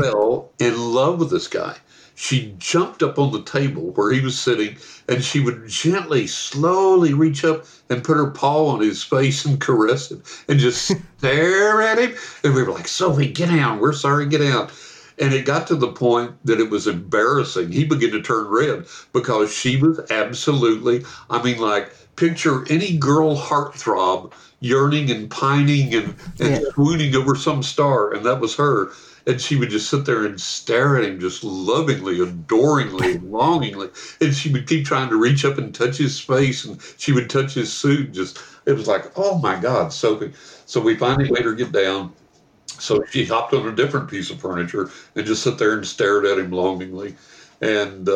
She jumped up on the table where he was sitting, and she would gently, slowly reach up and put her paw on his face and caress it and just stare at him. And we were like, Sophie, get down. We're sorry, get down. And it got to the point that it was embarrassing. He began to turn red because she was absolutely, I mean, like, picture any girl heartthrob yearning and pining and swooning over some star, and that was her. And she would just sit there and stare at him just lovingly, adoringly, longingly. And she would keep trying to reach up and touch his face, and she would touch his suit. Just, it was like, oh my God, Sophie. So we finally made her get down. So she hopped on a different piece of furniture and just sat there and stared at him longingly. And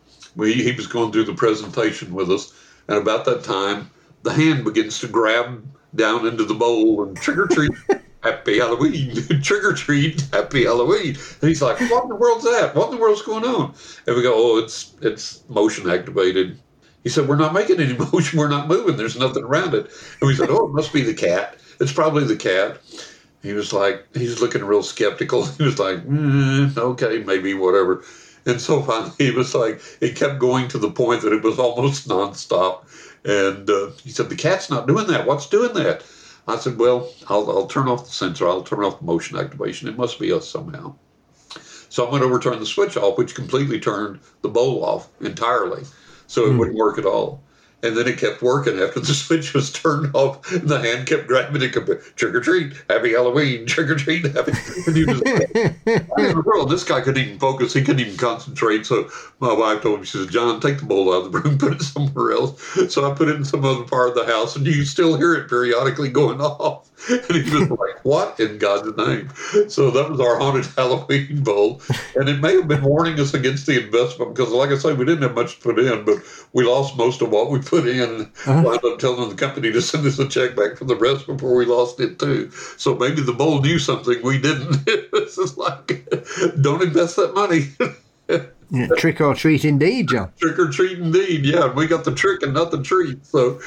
he was going through the presentation with us. And about that time, the hand begins to grab down into the bowl and trick or treat. Happy Halloween, trick or treat, happy Halloween. And he's like, what in the world's that? What in the world's going on? And we go, oh, it's motion activated. He said, we're not making any motion. We're not moving. There's nothing around it. And we said, oh, it must be the cat. It's probably the cat. He was like, he's looking real skeptical. He was like, okay, maybe whatever. And so finally he was like, it kept going to the point that it was almost nonstop. And he said, the cat's not doing that. What's doing that? I said, well, I'll turn off the sensor. I'll turn off the motion activation. It must be us somehow. So I went over, turned the switch off, which completely turned the bowl off entirely. So it wouldn't work at all. And then it kept working after the switch was turned off, and the hand kept grabbing it, trick or treat, happy Halloween, trick or treat, happy. And he was like, what in the world? This guy couldn't even focus. He couldn't even concentrate. So my wife told me, she said, John, take the bowl out of the room, put it somewhere else. So I put it in some other part of the house, and you still hear it periodically going off. And he was like, what in God's name? So that was our haunted Halloween bowl. And it may have been warning us against the investment because, like I say, we didn't have much to put in, but we lost most of what we put in. Wound up telling the company to send us a check back for the rest before we lost it, too. So maybe the bowl knew something we didn't. This is like, don't invest that money. Yeah, trick or treat indeed, John. Trick or treat indeed, yeah. We got the trick and not the treat, so...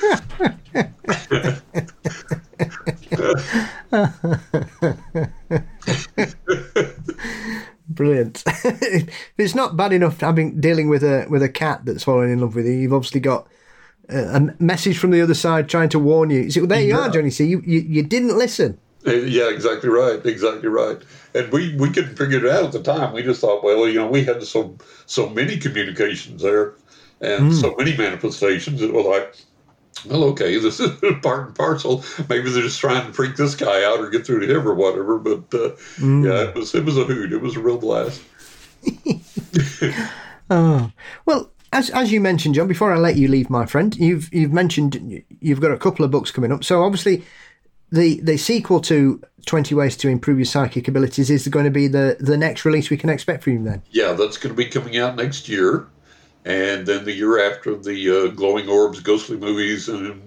Brilliant. It's not bad enough dealing with a cat that's fallen in love with you. You've obviously got a message from the other side trying to warn you. See, well, there you are, Johnny. See, you didn't listen. Yeah, exactly right. Exactly right. And we couldn't figure it out at the time. We just thought, well, we had so many communications there and so many manifestations. It was like, well, okay, this is part and parcel. Maybe they're just trying to freak this guy out or get through to him or whatever. But yeah, it was a hoot. It was a real blast. Oh, well, as you mentioned, John, before I let you leave, my friend, you've mentioned you've got a couple of books coming up. So obviously, the sequel to 20 Ways to Improve Your Psychic Abilities is going to be the next release we can expect from you then. Yeah, that's going to be coming out next year. And then the year after, the Glowing Orbs, Ghostly Movies, and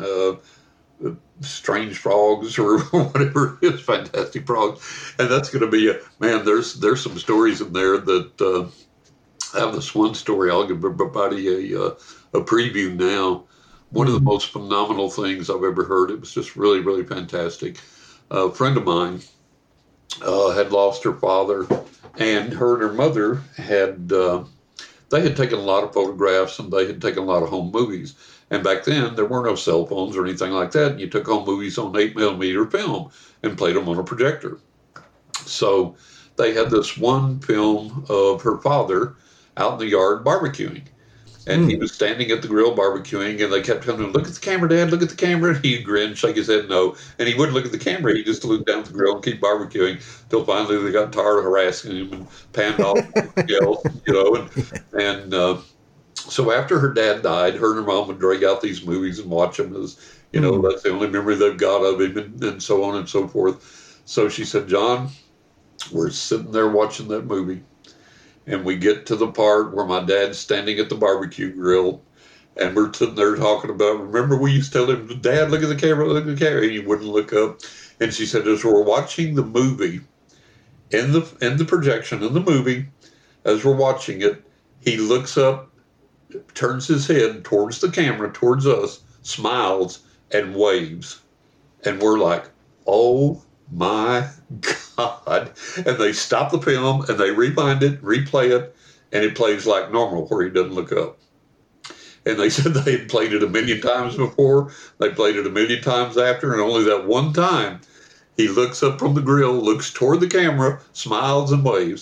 Strange Frogs, or whatever it is, Fantastic Frogs. And that's going to be, there's some stories in there that, I have this one story. I'll give everybody a preview now. One of the most phenomenal things I've ever heard. It was just really, really fantastic. A friend of mine had lost her father, and her mother had... they had taken a lot of photographs and they had taken a lot of home movies. And back then, there were no cell phones or anything like that. You took home movies on 8mm film and played them on a projector. So they had this one film of her father out in the yard barbecuing. And he was standing at the grill barbecuing, and they kept telling him, look at the camera, Dad, look at the camera. And he'd grin, shake his head no. And he wouldn't look at the camera. He'd just look down at the grill and keep barbecuing until finally they got tired of harassing him and panned off and yelled, And so after her dad died, her and her mom would drag out these movies and watch them as, that's the only memory they've got of him and so on and so forth. So she said, John, we're sitting there watching that movie. And we get to the part where my dad's standing at the barbecue grill, and we're sitting there talking about, remember we used to tell him, Dad, look at the camera, look at the camera, and he wouldn't look up. And she said, as we're watching the movie, in the projection in the movie, as we're watching it, he looks up, turns his head towards the camera, towards us, smiles, and waves. And we're like, oh my God. And they stop the film and they rewind it, replay it, and it plays like normal where he doesn't look up. And they said they had played it 1 million times before. They played it 1 million times after, and only that one time he looks up from the grill, looks toward the camera, smiles and waves.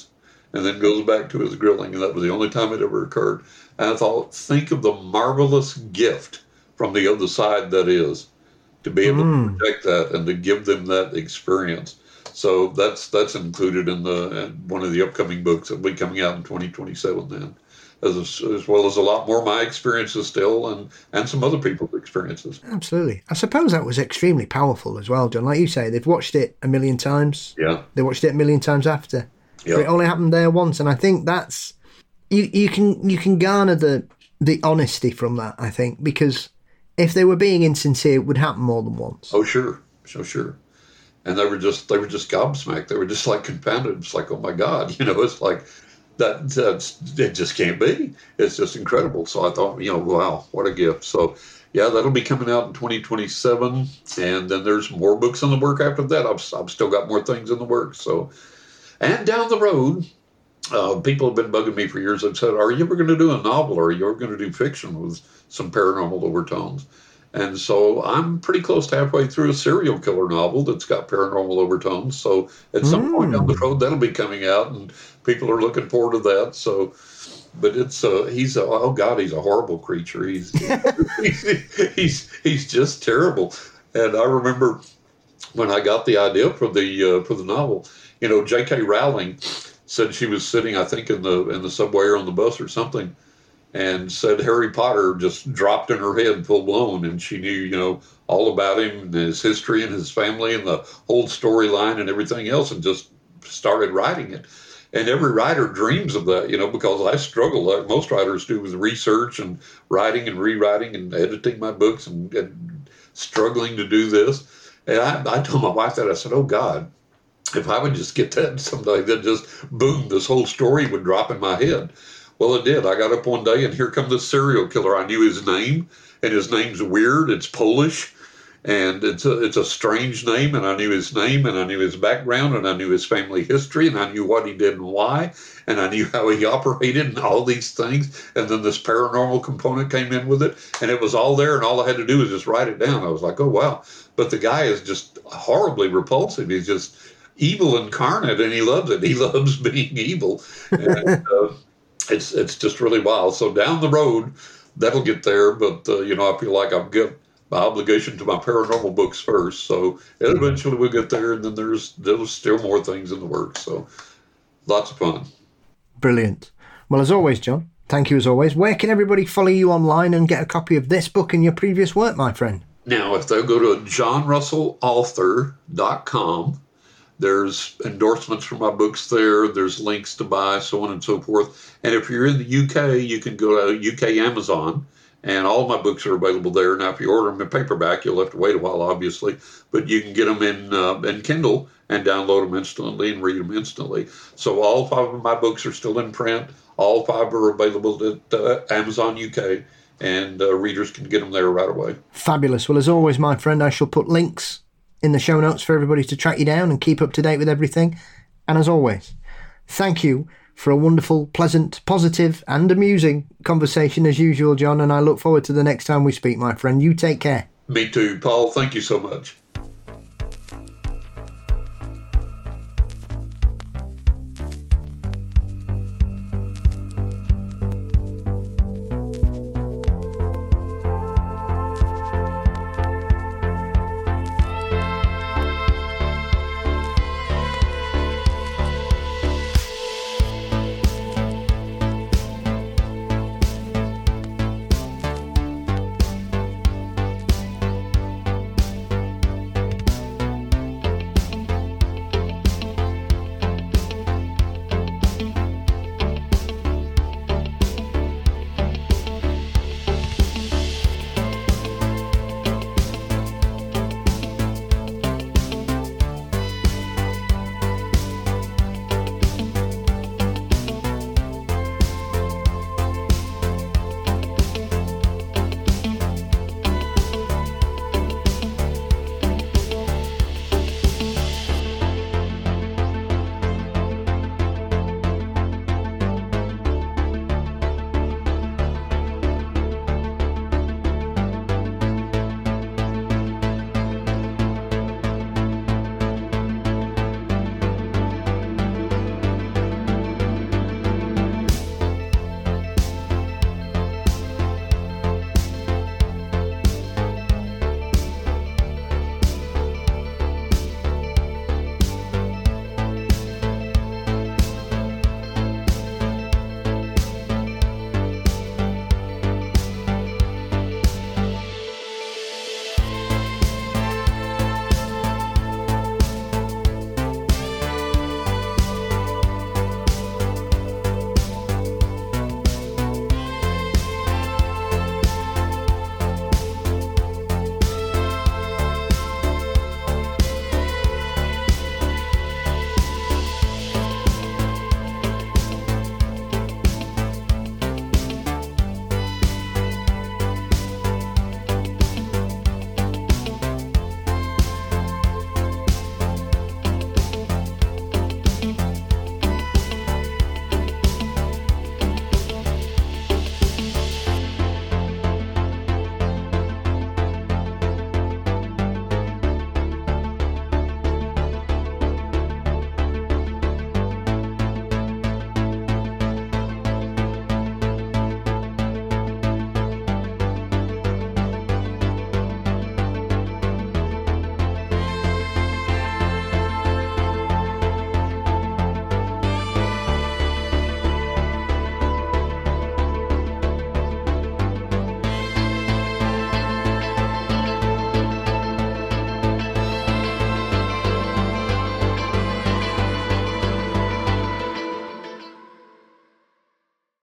and then goes back to his grilling. And that was the only time it ever occurred. And I thought, think of the marvelous gift from the other side that is, to be able to project that and to give them that experience. So that's included in one of the upcoming books that will be coming out in 2027 then, as well as a lot more of my experiences still and some other people's experiences. Absolutely. I suppose that was extremely powerful as well, John. Like you say, they've watched it a million times. Yeah. They watched it a million times after. Yeah. It only happened there once. And I think that's, you can garner the honesty from that, I think, because if they were being insincere, it would happen more than once. Oh, sure. Sure. And they were just gobsmacked. They were just like confounded. It's like, oh my God, it's like it just can't be. It's just incredible. So I thought, wow, what a gift. So yeah, that'll be coming out in 2027. And then there's more books in the work after that. I've still got more things in the works. So, and down the road, people have been bugging me for years. They've said, are you ever going to do a novel, or are you ever going to do fiction with some paranormal overtones? And so I'm pretty close to halfway through a serial killer novel that's got paranormal overtones. So at some point down the road, that'll be coming out, and people are looking forward to that. So, but he's a horrible creature. He's just terrible. And I remember when I got the idea for the novel, J.K. Rowling said she was sitting, I think, in the subway or on the bus or something, and said Harry Potter just dropped in her head full blown, and she knew, all about him and his history and his family and the whole storyline and everything else, and just started writing it. And every writer dreams of that, because I struggle like most writers do with research and writing and rewriting and editing my books and struggling to do this. And I told my wife that. I said, oh God, if I would just get that someday, that just boom, this whole story would drop in my head. Well, it did. I got up one day, and here comes this serial killer. I knew his name, and his name's weird. It's Polish, and it's a strange name, and I knew his name, and I knew his background, and I knew his family history, and I knew what he did and why, and I knew how he operated and all these things. And then this paranormal component came in with it, and it was all there, and all I had to do was just write it down. I was like, oh, wow. But the guy is just horribly repulsive. He's just evil incarnate, and he loves it. He loves being evil. And it's just really wild. So down the road, that'll get there. But, I feel like I've got my obligation to my paranormal books first. So it eventually will get there. And then there's still more things in the works. So lots of fun. Brilliant. Well, as always, John, thank you as always. Where can everybody follow you online and get a copy of this book and your previous work, my friend? Now, if they'll go to johnrussellauthor.com, there's endorsements for my books there. There's links to buy, so on and so forth. And if you're in the UK, you can go to UK Amazon, and all my books are available there. Now, if you order them in paperback, you'll have to wait a while, obviously, but you can get them in Kindle and download them instantly and read them instantly. So all 5 of my books are still in print. All 5 are available at Amazon UK, and readers can get them there right away. Fabulous. Well, as always, my friend, I shall put links in the show notes for everybody to track you down and keep up to date with everything. And as always, thank you for a wonderful, pleasant, positive and amusing conversation as usual, John, and I look forward to the next time we speak, my friend. You take care. Me too, Paul. Thank you so much.